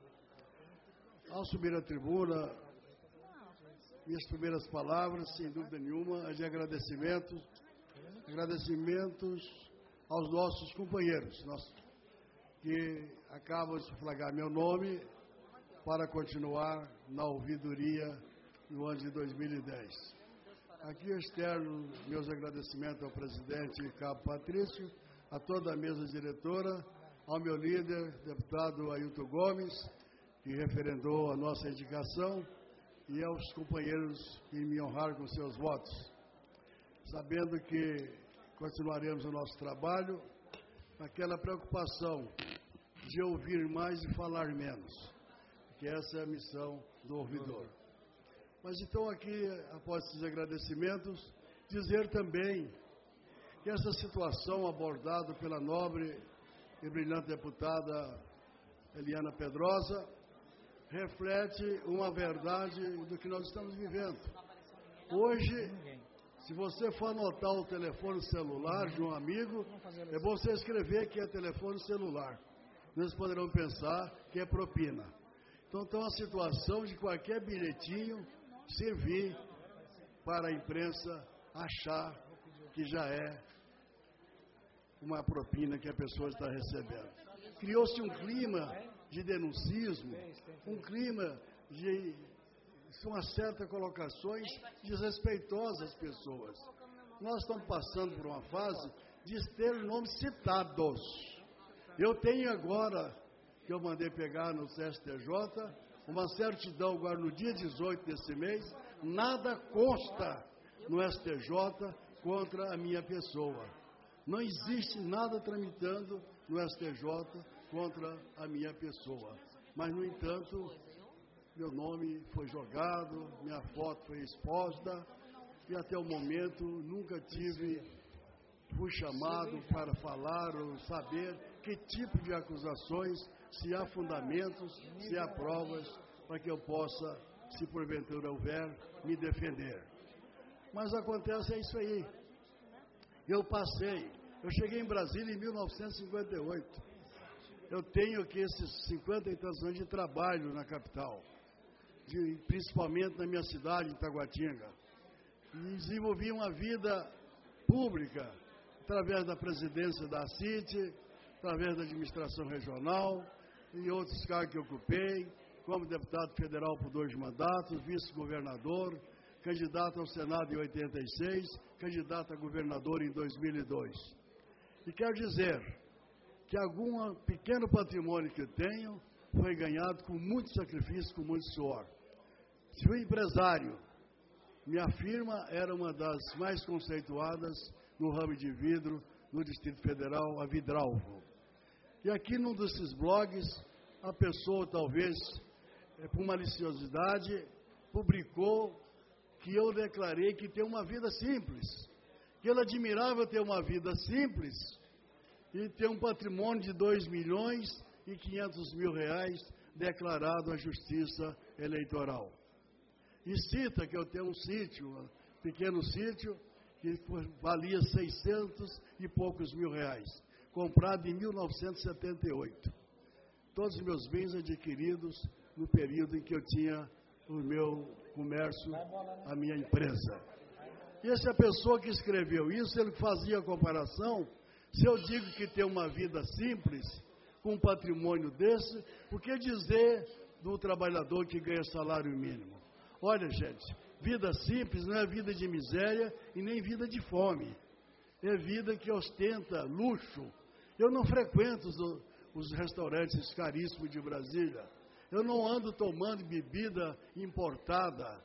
ao subir à tribuna, minhas primeiras palavras, sem dúvida nenhuma, é de agradecimentos, agradecimentos aos nossos companheiros, nossos, que acabam de sufragar meu nome para continuar na ouvidoria no ano de dois mil e dez. Aqui eu externo meus agradecimentos ao presidente Cabo Patrício, a toda a mesa diretora, ao meu líder, deputado Ailton Gomes, que referendou a nossa indicação, e aos companheiros que me honraram com seus votos, sabendo que continuaremos o nosso trabalho, aquela preocupação de ouvir mais e falar menos, que essa é a missão do ouvidor. Mas então aqui, após esses agradecimentos, dizer também que essa situação abordada pela nobre e brilhante deputada Eliana Pedrosa reflete uma verdade do que nós estamos vivendo. Hoje, se você for anotar o telefone celular de um amigo, é bom você escrever que é telefone celular. Eles poderão pensar que é propina. Então, tem uma situação de qualquer bilhetinho servir para a imprensa achar que já é uma propina que a pessoa está recebendo. Criou-se um clima de denuncismo, um clima de uma certa colocações desrespeitosas às pessoas. Nós estamos passando por uma fase de ter nomes citados. Eu tenho agora, que eu mandei pegar no S T J, uma certidão agora no dia dezoito desse mês, nada consta no S T J contra a minha pessoa. Não existe nada tramitando no S T J contra a minha pessoa. Mas, no entanto, meu nome foi jogado, minha foto foi exposta e até o momento nunca tive, fui chamado para falar ou saber que tipo de acusações, se há fundamentos, se há provas, para que eu possa, se porventura houver, me defender. Mas acontece é isso aí. Eu passei, eu cheguei em Brasília em mil novecentos e cinquenta e oito. Eu tenho aqui esses cinquenta e tantos anos de trabalho na capital, de, principalmente na minha cidade, em Taguatinga. E desenvolvi uma vida pública, através da presidência da C I T, através da administração regional e outros cargos que eu ocupei, como deputado federal por dois mandatos, vice-governador, candidato ao Senado em oitenta e seis, candidato a governador em dois mil e dois. E quero dizer que algum pequeno patrimônio que eu tenho foi ganhado com muito sacrifício, com muito suor. Fui empresário. Minha firma era uma das mais conceituadas no ramo de vidro no Distrito Federal, a Vidralvo. E aqui num desses blogs, a pessoa talvez, por maliciosidade, publicou que eu declarei que tem uma vida simples, que ele admirava ter uma vida simples e ter um patrimônio de dois milhões e quinhentos mil reais declarado à Justiça Eleitoral. E cita que eu tenho um sítio, um pequeno sítio, que valia seiscentos e poucos mil reais, comprado em mil novecentos e setenta e oito. Todos os meus bens adquiridos no período em que eu tinha o meu comércio, a minha empresa. E essa pessoa que escreveu isso, ele fazia a comparação. Se eu digo que tem uma vida simples, com um patrimônio desse, por que dizer do trabalhador que ganha salário mínimo? Olha, gente, vida simples não é vida de miséria e nem vida de fome. É vida que ostenta luxo. Eu não frequento os, os restaurantes caríssimos de Brasília. Eu não ando tomando bebida importada.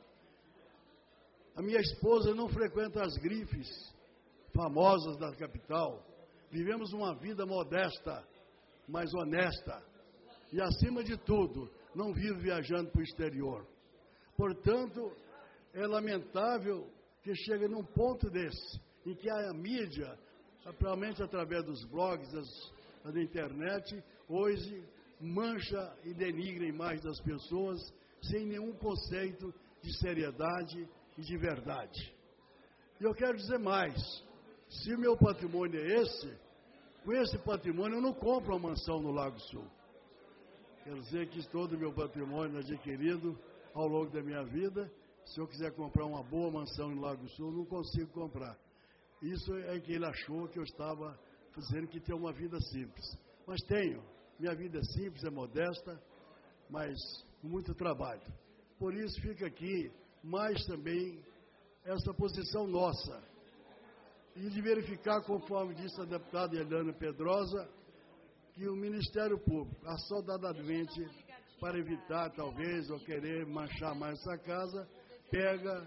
A minha esposa não frequenta as grifes famosas da capital. Vivemos uma vida modesta, mas honesta. E, acima de tudo, não vivo viajando para o exterior. Portanto, é lamentável que chegue num ponto desse, em que a mídia, provavelmente através dos blogs, das, da internet, hoje mancha e denigra a imagem das pessoas sem nenhum conceito de seriedade e de verdade. E eu quero dizer mais, se o meu patrimônio é esse, com esse patrimônio eu não compro uma mansão no Lago Sul. Quer dizer que todo o meu patrimônio adquirido ao longo da minha vida, se eu quiser comprar uma boa mansão no Lago Sul, não consigo comprar. Isso é que ele achou que eu estava dizendo que tenho uma vida simples. Mas tenho. Minha vida é simples, é modesta, mas com muito trabalho. Por isso fica aqui mais também essa posição nossa. E de verificar, conforme disse a deputada Eliana Pedrosa, que o Ministério Público, assodadamente, para evitar, talvez, ou querer manchar mais essa casa, pega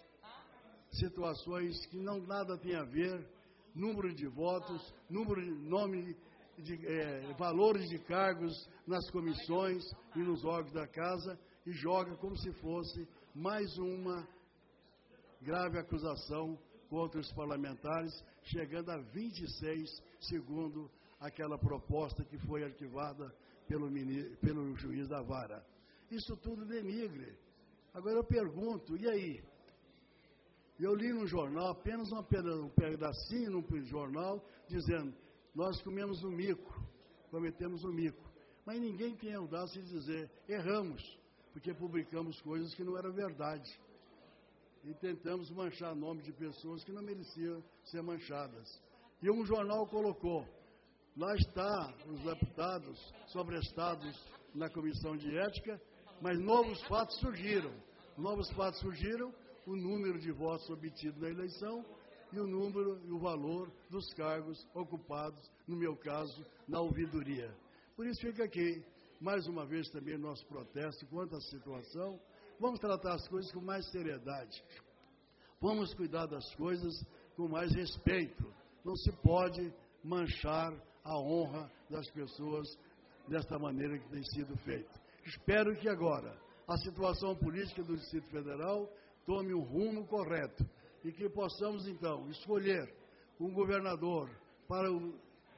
situações que não nada tem a ver, número de votos, número de nome, de, é, valores de cargos nas comissões e nos órgãos da casa, e joga como se fosse mais uma grave acusação contra os parlamentares, chegando a vinte e seis, segundo aquela proposta que foi arquivada pelo, pelo juiz da vara. Isso tudo denigre. Agora eu pergunto, e aí? Eu li no jornal, apenas uma, um pedacinho no jornal, dizendo, nós comemos um mico, cometemos um mico. Mas ninguém tem a audácia de dizer, erramos, porque publicamos coisas que não eram verdade. E tentamos manchar nome de pessoas que não mereciam ser manchadas. E um jornal colocou, lá está os deputados sobrestados na Comissão de Ética, mas novos fatos surgiram. Novos fatos surgiram, o número de votos obtidos na eleição e o número e o valor dos cargos ocupados, no meu caso, na ouvidoria. Por isso fica aqui, mais uma vez também, nosso protesto quanto à situação. Vamos tratar as coisas com mais seriedade. Vamos cuidar das coisas com mais respeito. Não se pode manchar a honra das pessoas desta maneira que tem sido feito. Espero que agora a situação política do Distrito Federal tome um rumo correto e que possamos, então, escolher um governador para o,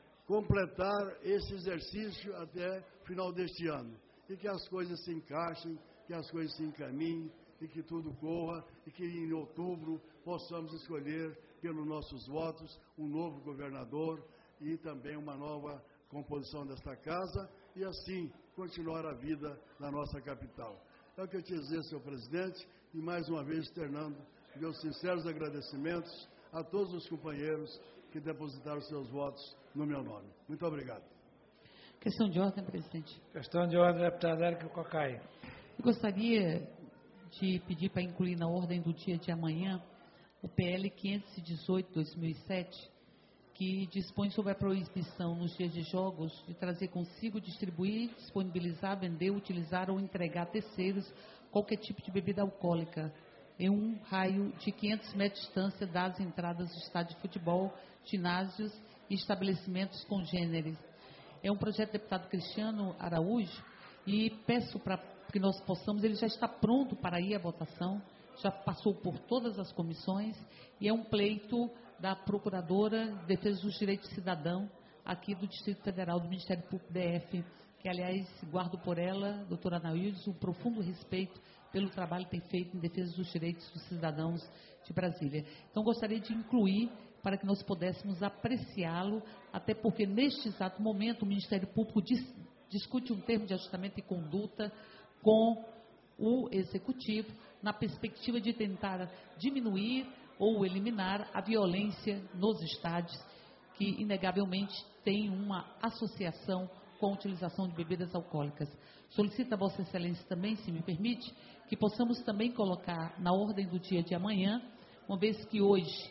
completar esse exercício até o final deste ano. E que as coisas se encaixem, que as coisas se encaminhem e que tudo corra e que em outubro possamos escolher, pelos nossos votos, um novo governador e também uma nova composição desta casa e assim continuar a vida na nossa capital. É o que eu te dizer, senhor presidente, e mais uma vez externando meus sinceros agradecimentos a todos os companheiros que depositaram seus votos no meu nome. Muito obrigado. Questão de ordem, presidente. Questão de ordem, deputada Érica Cocai. Eu gostaria de pedir para incluir na ordem do dia de amanhã o P L quinhentos e dezoito, dois mil e sete, que dispõe sobre a proibição nos dias de jogos de trazer consigo, distribuir, disponibilizar, vender, utilizar ou entregar a terceiros qualquer tipo de bebida alcoólica em um raio de quinhentos metros de distância das entradas do estádio de futebol, ginásios e estabelecimentos congêneres. É um projeto do deputado Cristiano Araújo e peço para que nós possamos, ele já está pronto para ir à votação, já passou por todas as comissões e é um pleito da Procuradora de Defesa dos Direitos do Cidadão aqui do Distrito Federal, do Ministério Público D F, que, aliás, guardo por ela, doutora Anaíldes, um profundo respeito pelo trabalho que tem feito em defesa dos direitos dos cidadãos de Brasília. Então, gostaria de incluir para que nós pudéssemos apreciá-lo, até porque, neste exato momento, o Ministério Público dis, discute um termo de ajustamento e conduta com o Executivo, na perspectiva de tentar diminuir ou eliminar a violência nos estádios, que, inegavelmente, tem uma associação com a utilização de bebidas alcoólicas. Solicito a Vossa Excelência também, se me permite, que possamos também colocar na ordem do dia de amanhã, uma vez que hoje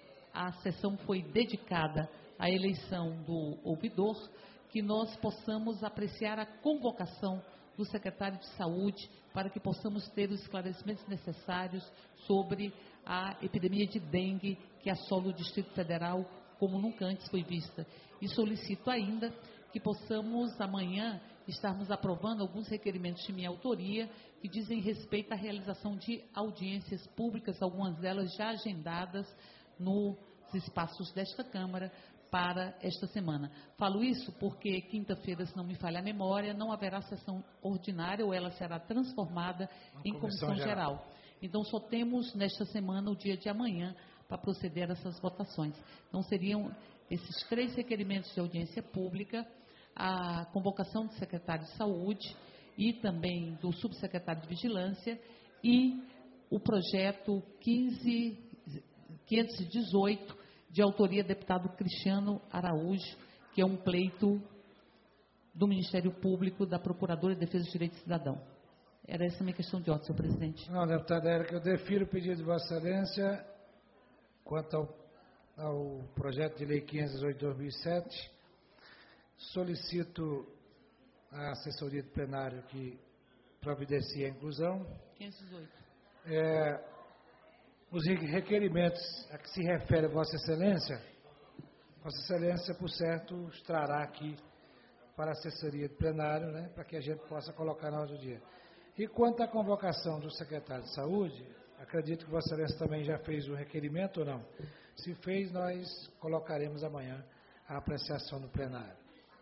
a sessão foi dedicada à eleição do ouvidor, que nós possamos apreciar a convocação do secretário de Saúde para que possamos ter os esclarecimentos necessários sobre a epidemia de dengue que assola o Distrito Federal como nunca antes foi vista. E solicito ainda que possamos amanhã estarmos aprovando alguns requerimentos de minha autoria que dizem respeito à realização de audiências públicas, algumas delas já agendadas nos espaços desta Câmara para esta semana. Falo isso porque quinta-feira, se não me falha a memória, não haverá sessão ordinária ou ela será transformada em comissão, comissão geral. geral. Então, só temos nesta semana, o dia de amanhã, para proceder a essas votações. Então, seriam esses três requerimentos de audiência pública, a convocação do secretário de Saúde e também do subsecretário de Vigilância e o projeto quinze quinhentos e dezoito, de autoria do deputado Cristiano Araújo, que é um pleito do Ministério Público, da Procuradora de Defesa dos Direitos do Cidadão. Era essa a minha questão de ordem, senhor presidente. Não, deputada Érica, eu defiro o pedido de Vossa Excelência quanto ao, ao projeto de lei quinhentos e dezoito de dois mil e sete. Solicito à assessoria do plenário que providencie a inclusão. quinhentos e dezoito. É, os requerimentos a que se refere a Vossa Excelência, Vossa Excelência, por certo, trará aqui para a assessoria do plenário, né, para que a gente possa colocar na ordem do dia. E quanto à convocação do secretário de Saúde, acredito que Vossa Excelência também já fez o requerimento ou não? Se fez, nós colocaremos amanhã a apreciação no plenário.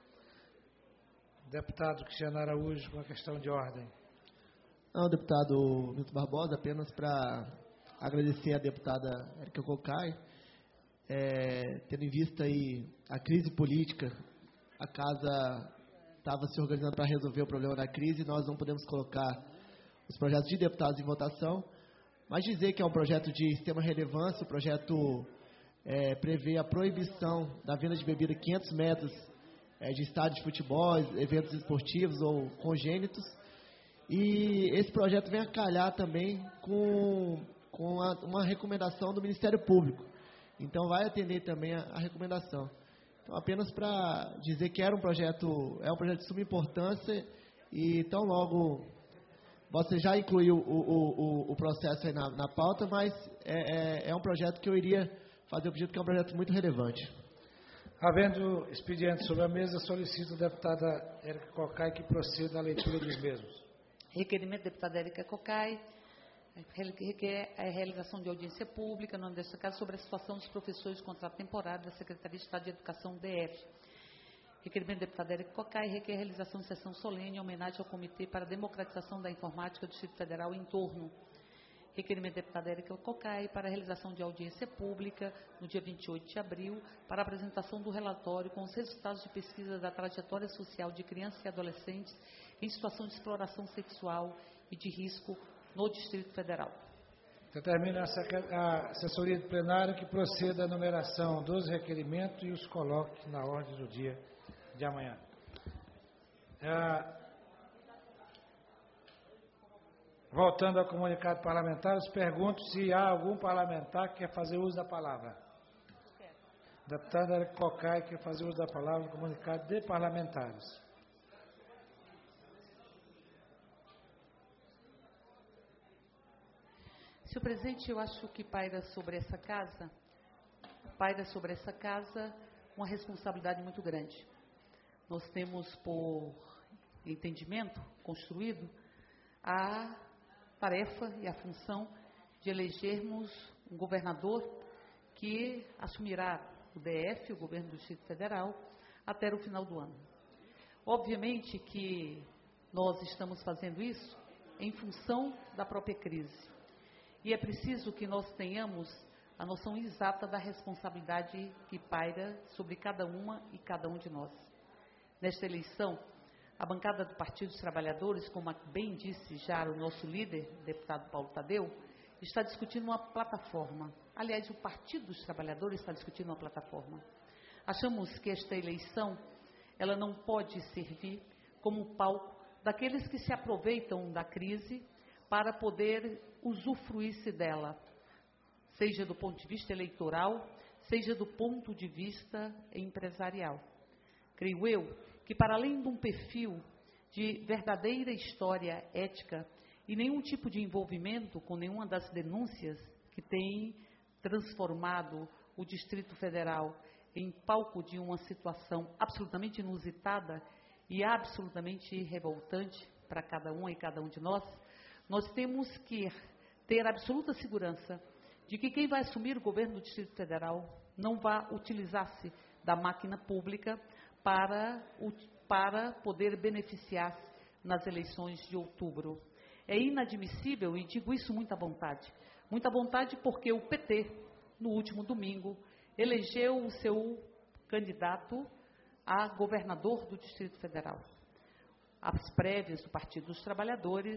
Deputado Cristiano Araújo, com a questão de ordem. Não, deputado Milton Barbosa, apenas para agradecer à deputada Érica Cocai, é, tendo em vista aí a crise política, a casa estava se organizando para resolver o problema da crise, nós não podemos colocar os projetos de deputados em votação, mas dizer que é um projeto de extrema relevância, o projeto é, prevê a proibição da venda de bebida quinhentos metros é, de estádios de futebol, eventos esportivos ou congênitos, e esse projeto vem a calhar também com, com a, uma recomendação do Ministério Público, então vai atender também a, a recomendação. Então, apenas para dizer que era um projeto, é um projeto de suma importância e tão logo você já incluiu o, o, o, o processo aí na, na pauta, mas é, é, é um projeto que eu iria fazer o pedido, que é um projeto muito relevante. Havendo expediente sobre a mesa, solicito a deputada Érica Cocai que proceda à leitura dos mesmos. Requerimento da deputada Érica Cocai, requer a realização de audiência pública, no nome desta casa, sobre a situação dos professores de contrato temporário da Secretaria de Estado de Educação, D F. Requerimento da deputada Érica Cocai requer a realização de sessão solene em homenagem ao Comitê para a Democratização da Informática do Distrito Federal em torno. Requerimento da deputada Érica Cocai para a realização de audiência pública no dia vinte e oito de abril para a apresentação do relatório com os resultados de pesquisa da trajetória social de crianças e adolescentes em situação de exploração sexual e de risco no Distrito Federal. Determina a assessoria do plenário que proceda à numeração dos requerimentos e os coloque na ordem do dia de amanhã. É, voltando ao comunicado parlamentar, eu pergunto se há algum parlamentar que quer fazer uso da palavra. Deputada Érica Cocai quer fazer uso da palavra no comunicado de parlamentares. Senhor presidente, eu acho que paira sobre essa casa, paira sobre essa casa uma responsabilidade muito grande. Nós temos, por entendimento construído, a tarefa e a função de elegermos um governador que assumirá o D F, o governo do Distrito Federal, até o final do ano. Obviamente que nós estamos fazendo isso em função da própria crise. E é preciso que nós tenhamos a noção exata da responsabilidade que paira sobre cada uma e cada um de nós. Nesta eleição, a bancada do Partido dos Trabalhadores, como bem disse já o nosso líder, deputado Paulo Tadeu, está discutindo uma plataforma. Aliás, o Partido dos Trabalhadores está discutindo uma plataforma. Achamos que esta eleição, ela não pode servir como palco daqueles que se aproveitam da crise para poder usufruir-se dela, seja do ponto de vista eleitoral, seja do ponto de vista empresarial. Creio eu que, para além de um perfil de verdadeira história ética e nenhum tipo de envolvimento com nenhuma das denúncias que tem transformado o Distrito Federal em palco de uma situação absolutamente inusitada e absolutamente revoltante para cada um e cada um de nós, nós temos que ter absoluta segurança de que quem vai assumir o governo do Distrito Federal não vai utilizar-se da máquina pública para, para poder beneficiar-se nas eleições de outubro. É inadmissível, e digo isso muita vontade, muita vontade porque o P T, no último domingo, elegeu o seu candidato a governador do Distrito Federal. As prévias do Partido dos Trabalhadores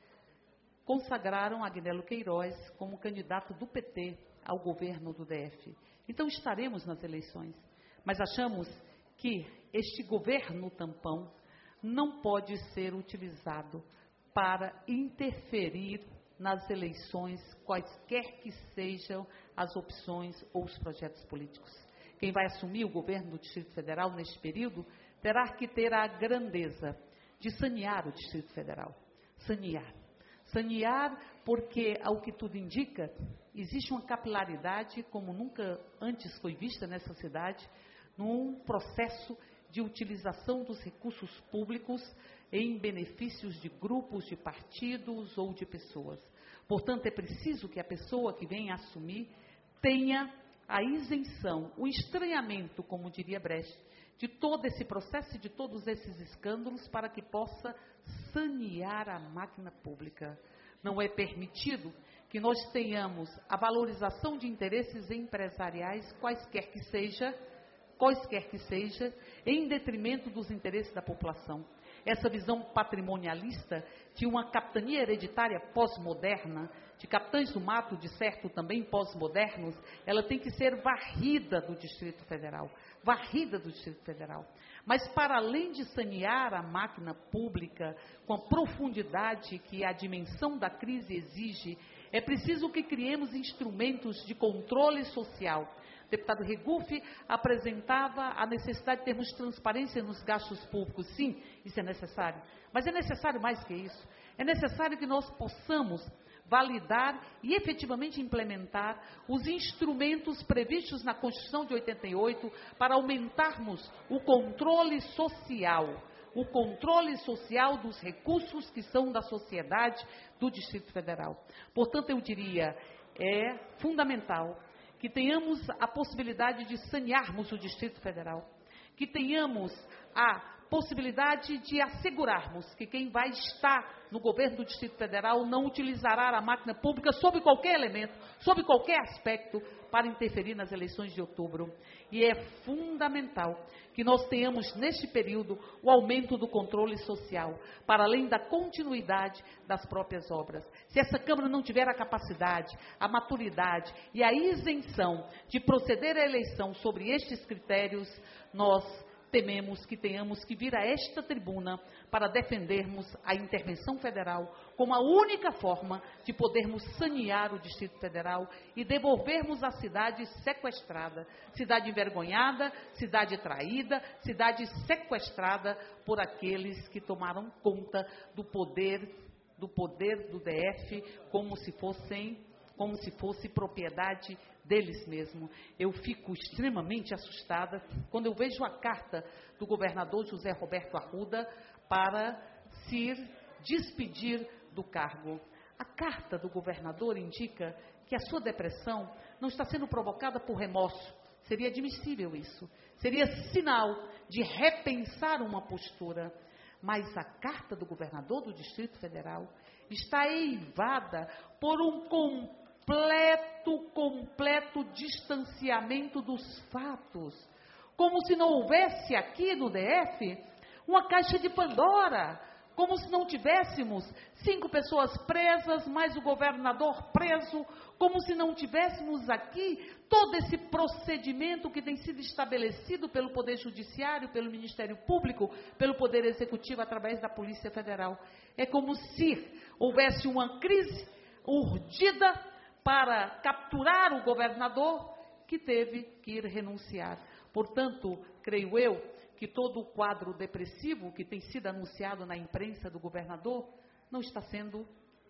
consagraram Agnello Queiroz como candidato do P T ao governo do D F. Então estaremos nas eleições, mas achamos que este governo tampão não pode ser utilizado para interferir nas eleições, quaisquer que sejam as opções ou os projetos políticos. Quem vai assumir o governo do Distrito Federal neste período terá que ter a grandeza de sanear o Distrito Federal. Sanear. Sanear porque, ao que tudo indica, existe uma capilaridade como nunca antes foi vista nessa cidade, num processo de utilização dos recursos públicos em benefícios de grupos, de partidos ou de pessoas. Portanto, é preciso que a pessoa que venha assumir tenha a isenção, o estranhamento, como diria Brecht, de todo esse processo e de todos esses escândalos para que possa sanear a máquina pública. Não é permitido que nós tenhamos a valorização de interesses empresariais, quaisquer que seja, quaisquer que seja, em detrimento dos interesses da população. Essa visão patrimonialista de uma capitania hereditária pós-moderna, de capitães do mato, de certo, também pós-modernos, ela tem que ser varrida do Distrito Federal. Varrida do Distrito Federal. Mas, para além de sanear a máquina pública com a profundidade que a dimensão da crise exige, é preciso que criemos instrumentos de controle social. O deputado Regufe apresentava a necessidade de termos transparência nos gastos públicos. Sim, isso é necessário. Mas é necessário mais que isso. É necessário que nós possamos validar e efetivamente implementar os instrumentos previstos na Constituição de oitenta e oito para aumentarmos o controle social, o controle social dos recursos que são da sociedade do Distrito Federal. Portanto, eu diria, é fundamental que tenhamos a possibilidade de sanearmos o Distrito Federal, que tenhamos a possibilidade de assegurarmos que quem vai estar no governo do Distrito Federal não utilizará a máquina pública sob qualquer elemento, sob qualquer aspecto, para interferir nas eleições de outubro. E é fundamental que nós tenhamos, neste período, o aumento do controle social, para além da continuidade das próprias obras. Se essa Câmara não tiver a capacidade, a maturidade e a isenção de proceder à eleição sobre estes critérios, nós tememos que tenhamos que vir a esta tribuna para defendermos a intervenção federal como a única forma de podermos sanear o Distrito Federal e devolvermos a cidade sequestrada, cidade envergonhada, cidade traída, cidade sequestrada por aqueles que tomaram conta do poder, do poder do D F como se fossem, como se fosse propriedade deles mesmos. Eu fico extremamente assustada quando eu vejo a carta do governador José Roberto Arruda para se despedir do cargo. A carta do governador indica que a sua depressão não está sendo provocada por remorso. Seria admissível isso. Seria sinal de repensar uma postura. Mas a carta do governador do Distrito Federal está eivada por um completo completo, completo distanciamento dos fatos. Como se não houvesse aqui no D F uma caixa de Pandora. Como se não tivéssemos cinco pessoas presas, mais o governador preso. Como se não tivéssemos aqui todo esse procedimento que tem sido estabelecido pelo Poder Judiciário, pelo Ministério Público, pelo Poder Executivo através da Polícia Federal. É como se houvesse uma crise urdida para capturar o governador que teve que ir renunciar. Portanto, creio eu que todo o quadro depressivo que tem sido anunciado na imprensa do governador não está sendo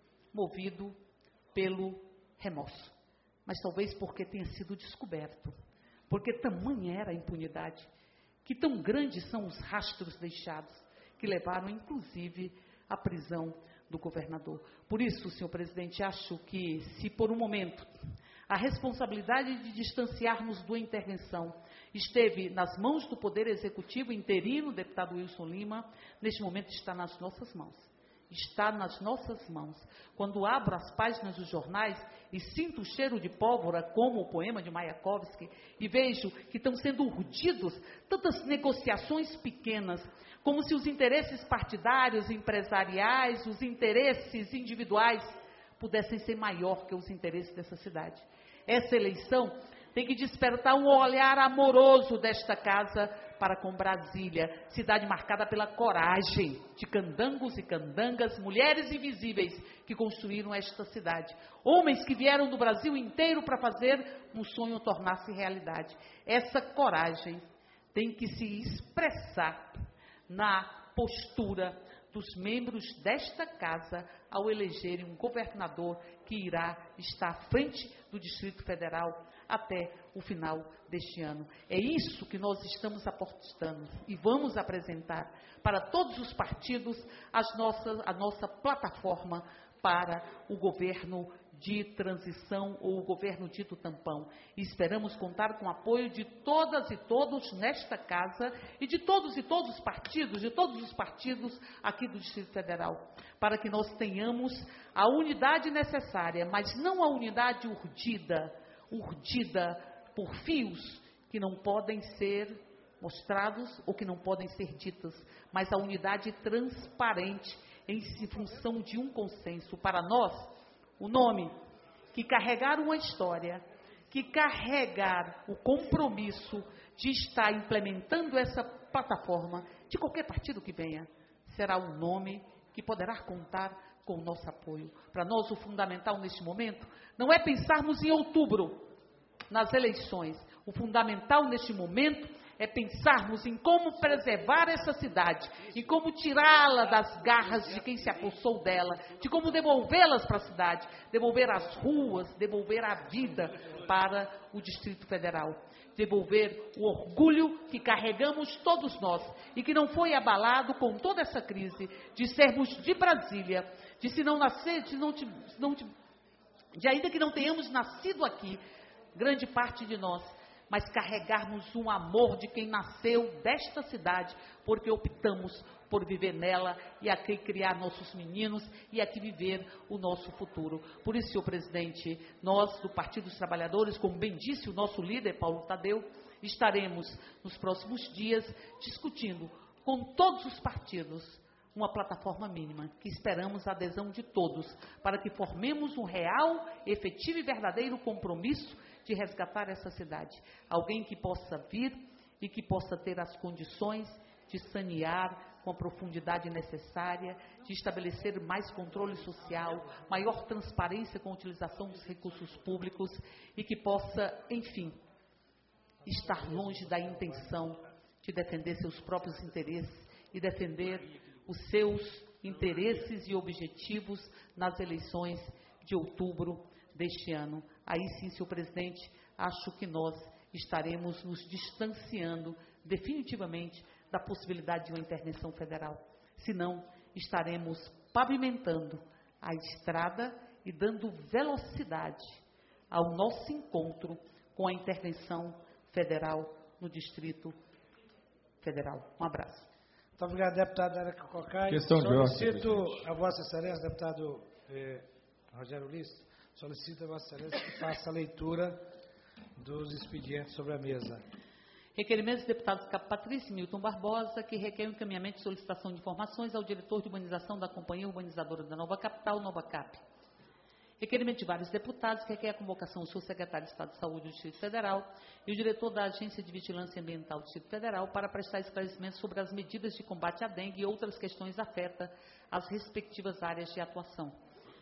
movido pelo remorso, mas talvez porque tenha sido descoberto, porque tamanha era a impunidade, que tão grandes são os rastros deixados, que levaram inclusive à prisão do governador. Por isso, senhor presidente, acho que se por um momento a responsabilidade de distanciarmos da intervenção esteve nas mãos do Poder Executivo interino, deputado Wilson Lima, neste momento está nas nossas mãos. está nas nossas mãos. Quando abro as páginas dos jornais e sinto o cheiro de pólvora, como o poema de Mayakovsky, e vejo que estão sendo urdidos tantas negociações pequenas, como se os interesses partidários, empresariais, os interesses individuais pudessem ser maior que os interesses dessa cidade. Essa eleição tem que despertar um olhar amoroso desta casa para com Brasília, cidade marcada pela coragem de candangos e candangas, mulheres invisíveis que construíram esta cidade. Homens que vieram do Brasil inteiro para fazer um sonho tornar-se realidade. Essa coragem tem que se expressar na postura dos membros desta casa ao elegerem um governador que irá estar à frente do Distrito Federal até o final deste ano. É isso que nós estamos apostando e vamos apresentar para todos os partidos as nossas, a nossa plataforma para o governo de transição ou o governo dito tampão. E esperamos contar com o apoio de todas e todos nesta casa e de todos e todos os partidos, de todos os partidos aqui do Distrito Federal, para que nós tenhamos a unidade necessária, mas não a unidade urdida, urdida por fios que não podem ser mostrados ou que não podem ser ditas, mas a unidade transparente em função de um consenso. Para nós, o nome que carregar uma história, que carregar o compromisso de estar implementando essa plataforma, de qualquer partido que venha, será um nome que poderá contar com o nosso apoio. Para nós, o fundamental neste momento não é pensarmos em outubro, nas eleições. O fundamental neste momento é pensarmos em como preservar essa cidade, em como tirá-la das garras de quem se apossou dela, de como devolvê-las para a cidade, devolver as ruas, devolver a vida para o Distrito Federal, devolver o orgulho que carregamos todos nós e que não foi abalado com toda essa crise de sermos de Brasília, de se não nascer, de, não, de, não, de ainda que não tenhamos nascido aqui, grande parte de nós, mas carregarmos um amor de quem nasceu desta cidade, porque optamos por viver nela e aqui criar nossos meninos e aqui viver o nosso futuro. Por isso, senhor presidente, nós do Partido dos Trabalhadores, como bem disse o nosso líder, Paulo Tadeu, estaremos nos próximos dias discutindo com todos os partidos uma plataforma mínima, que esperamos a adesão de todos, para que formemos um real, efetivo e verdadeiro compromisso de resgatar essa cidade. Alguém que possa vir e que possa ter as condições de sanear com a profundidade necessária, de estabelecer mais controle social, maior transparência com a utilização dos recursos públicos e que possa, enfim, estar longe da intenção de defender seus próprios interesses e defender os seus interesses e objetivos nas eleições de outubro deste ano. Aí sim, senhor presidente, acho que nós estaremos nos distanciando definitivamente da possibilidade de uma intervenção federal. Senão, estaremos pavimentando a estrada e dando velocidade ao nosso encontro com a intervenção federal no Distrito Federal. Um abraço. Muito obrigado, deputado Érica Cocai. Questão de ordem, solicito a Vossa Excelência, deputado eh, Rogério Ulisses, solicito a Vossa Excelência que faça a leitura dos expedientes sobre a mesa. Requerimentos do deputado Patrícia e Milton Barbosa, que requer o encaminhamento de solicitação de informações ao diretor de urbanização da Companhia Urbanizadora da Nova Capital, Nova Cap. Requerimento de vários deputados, que requer a convocação do senhor secretário de Estado de Saúde do Distrito Federal e o diretor da Agência de Vigilância Ambiental do Distrito Federal para prestar esclarecimentos sobre as medidas de combate à dengue e outras questões afetam as respectivas áreas de atuação.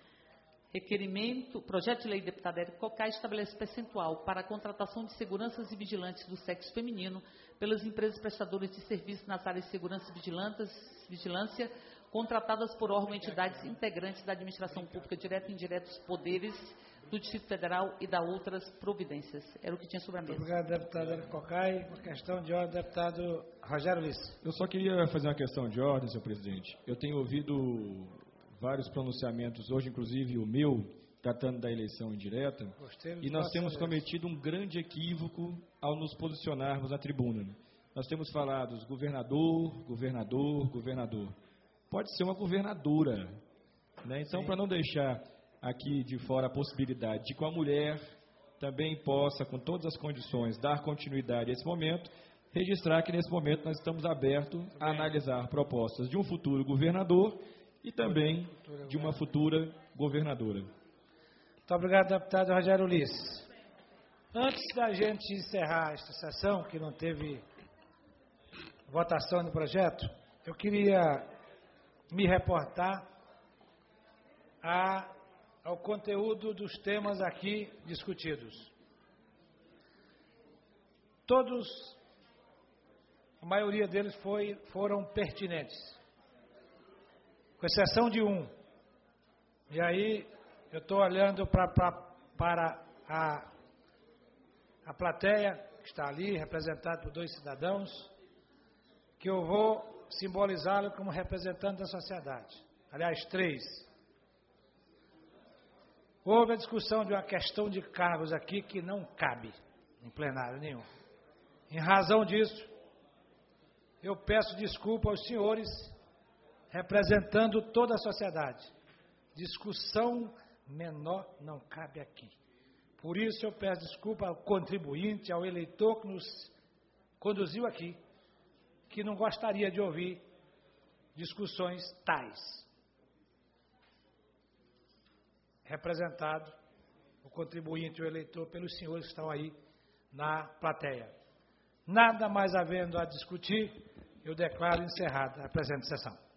Requerimento, projeto de lei do deputado Érico Cocai estabelece percentual para a contratação de seguranças e vigilantes do sexo feminino pelas empresas prestadoras de serviços nas áreas de segurança e vigilância contratadas por órgãos e entidades integrantes da administração pública direta e indireta dos poderes do Distrito Federal e da outras providências. Era o que tinha sobre a mesa. Muito obrigado, deputado Érico Cocai. Uma questão de ordem, deputado Rogério Ulisses. Eu só queria fazer uma questão de ordem, senhor presidente. Eu tenho ouvido vários pronunciamentos, hoje inclusive o meu, tratando da eleição indireta, e nós temos cometido um grande equívoco ao nos posicionarmos na tribuna. Nós temos falado governador, governador, governador. pode ser uma governadora. Né? Então, para não deixar aqui de fora a possibilidade de que a mulher também possa, com todas as condições, dar continuidade a esse momento, registrar que nesse momento nós estamos abertos a analisar propostas de um futuro governador e também de uma futura governadora. Muito obrigado, deputado Rogério Ulisses. Antes da gente encerrar esta sessão, que não teve votação no projeto, eu queria me reportar a, ao conteúdo dos temas aqui discutidos. Todos, a maioria deles foi, foram pertinentes, com exceção de um. E aí eu estou olhando pra, pra, para a, a plateia, que está ali, representada por dois cidadãos, que eu vou simbolizá-lo como representante da sociedade. Aliás, três. Houve a discussão de uma questão de cargos aqui que não cabe em plenário nenhum. Em razão disso, eu peço desculpa aos senhores, representando toda a sociedade. Discussão menor não cabe aqui. Por isso eu peço desculpa ao contribuinte, ao eleitor que nos conduziu aqui, que não gostaria de ouvir discussões tais. Representado, o contribuinte e o eleitor, pelos senhores que estão aí na plateia. Nada mais havendo a discutir, eu declaro encerrada a presente sessão.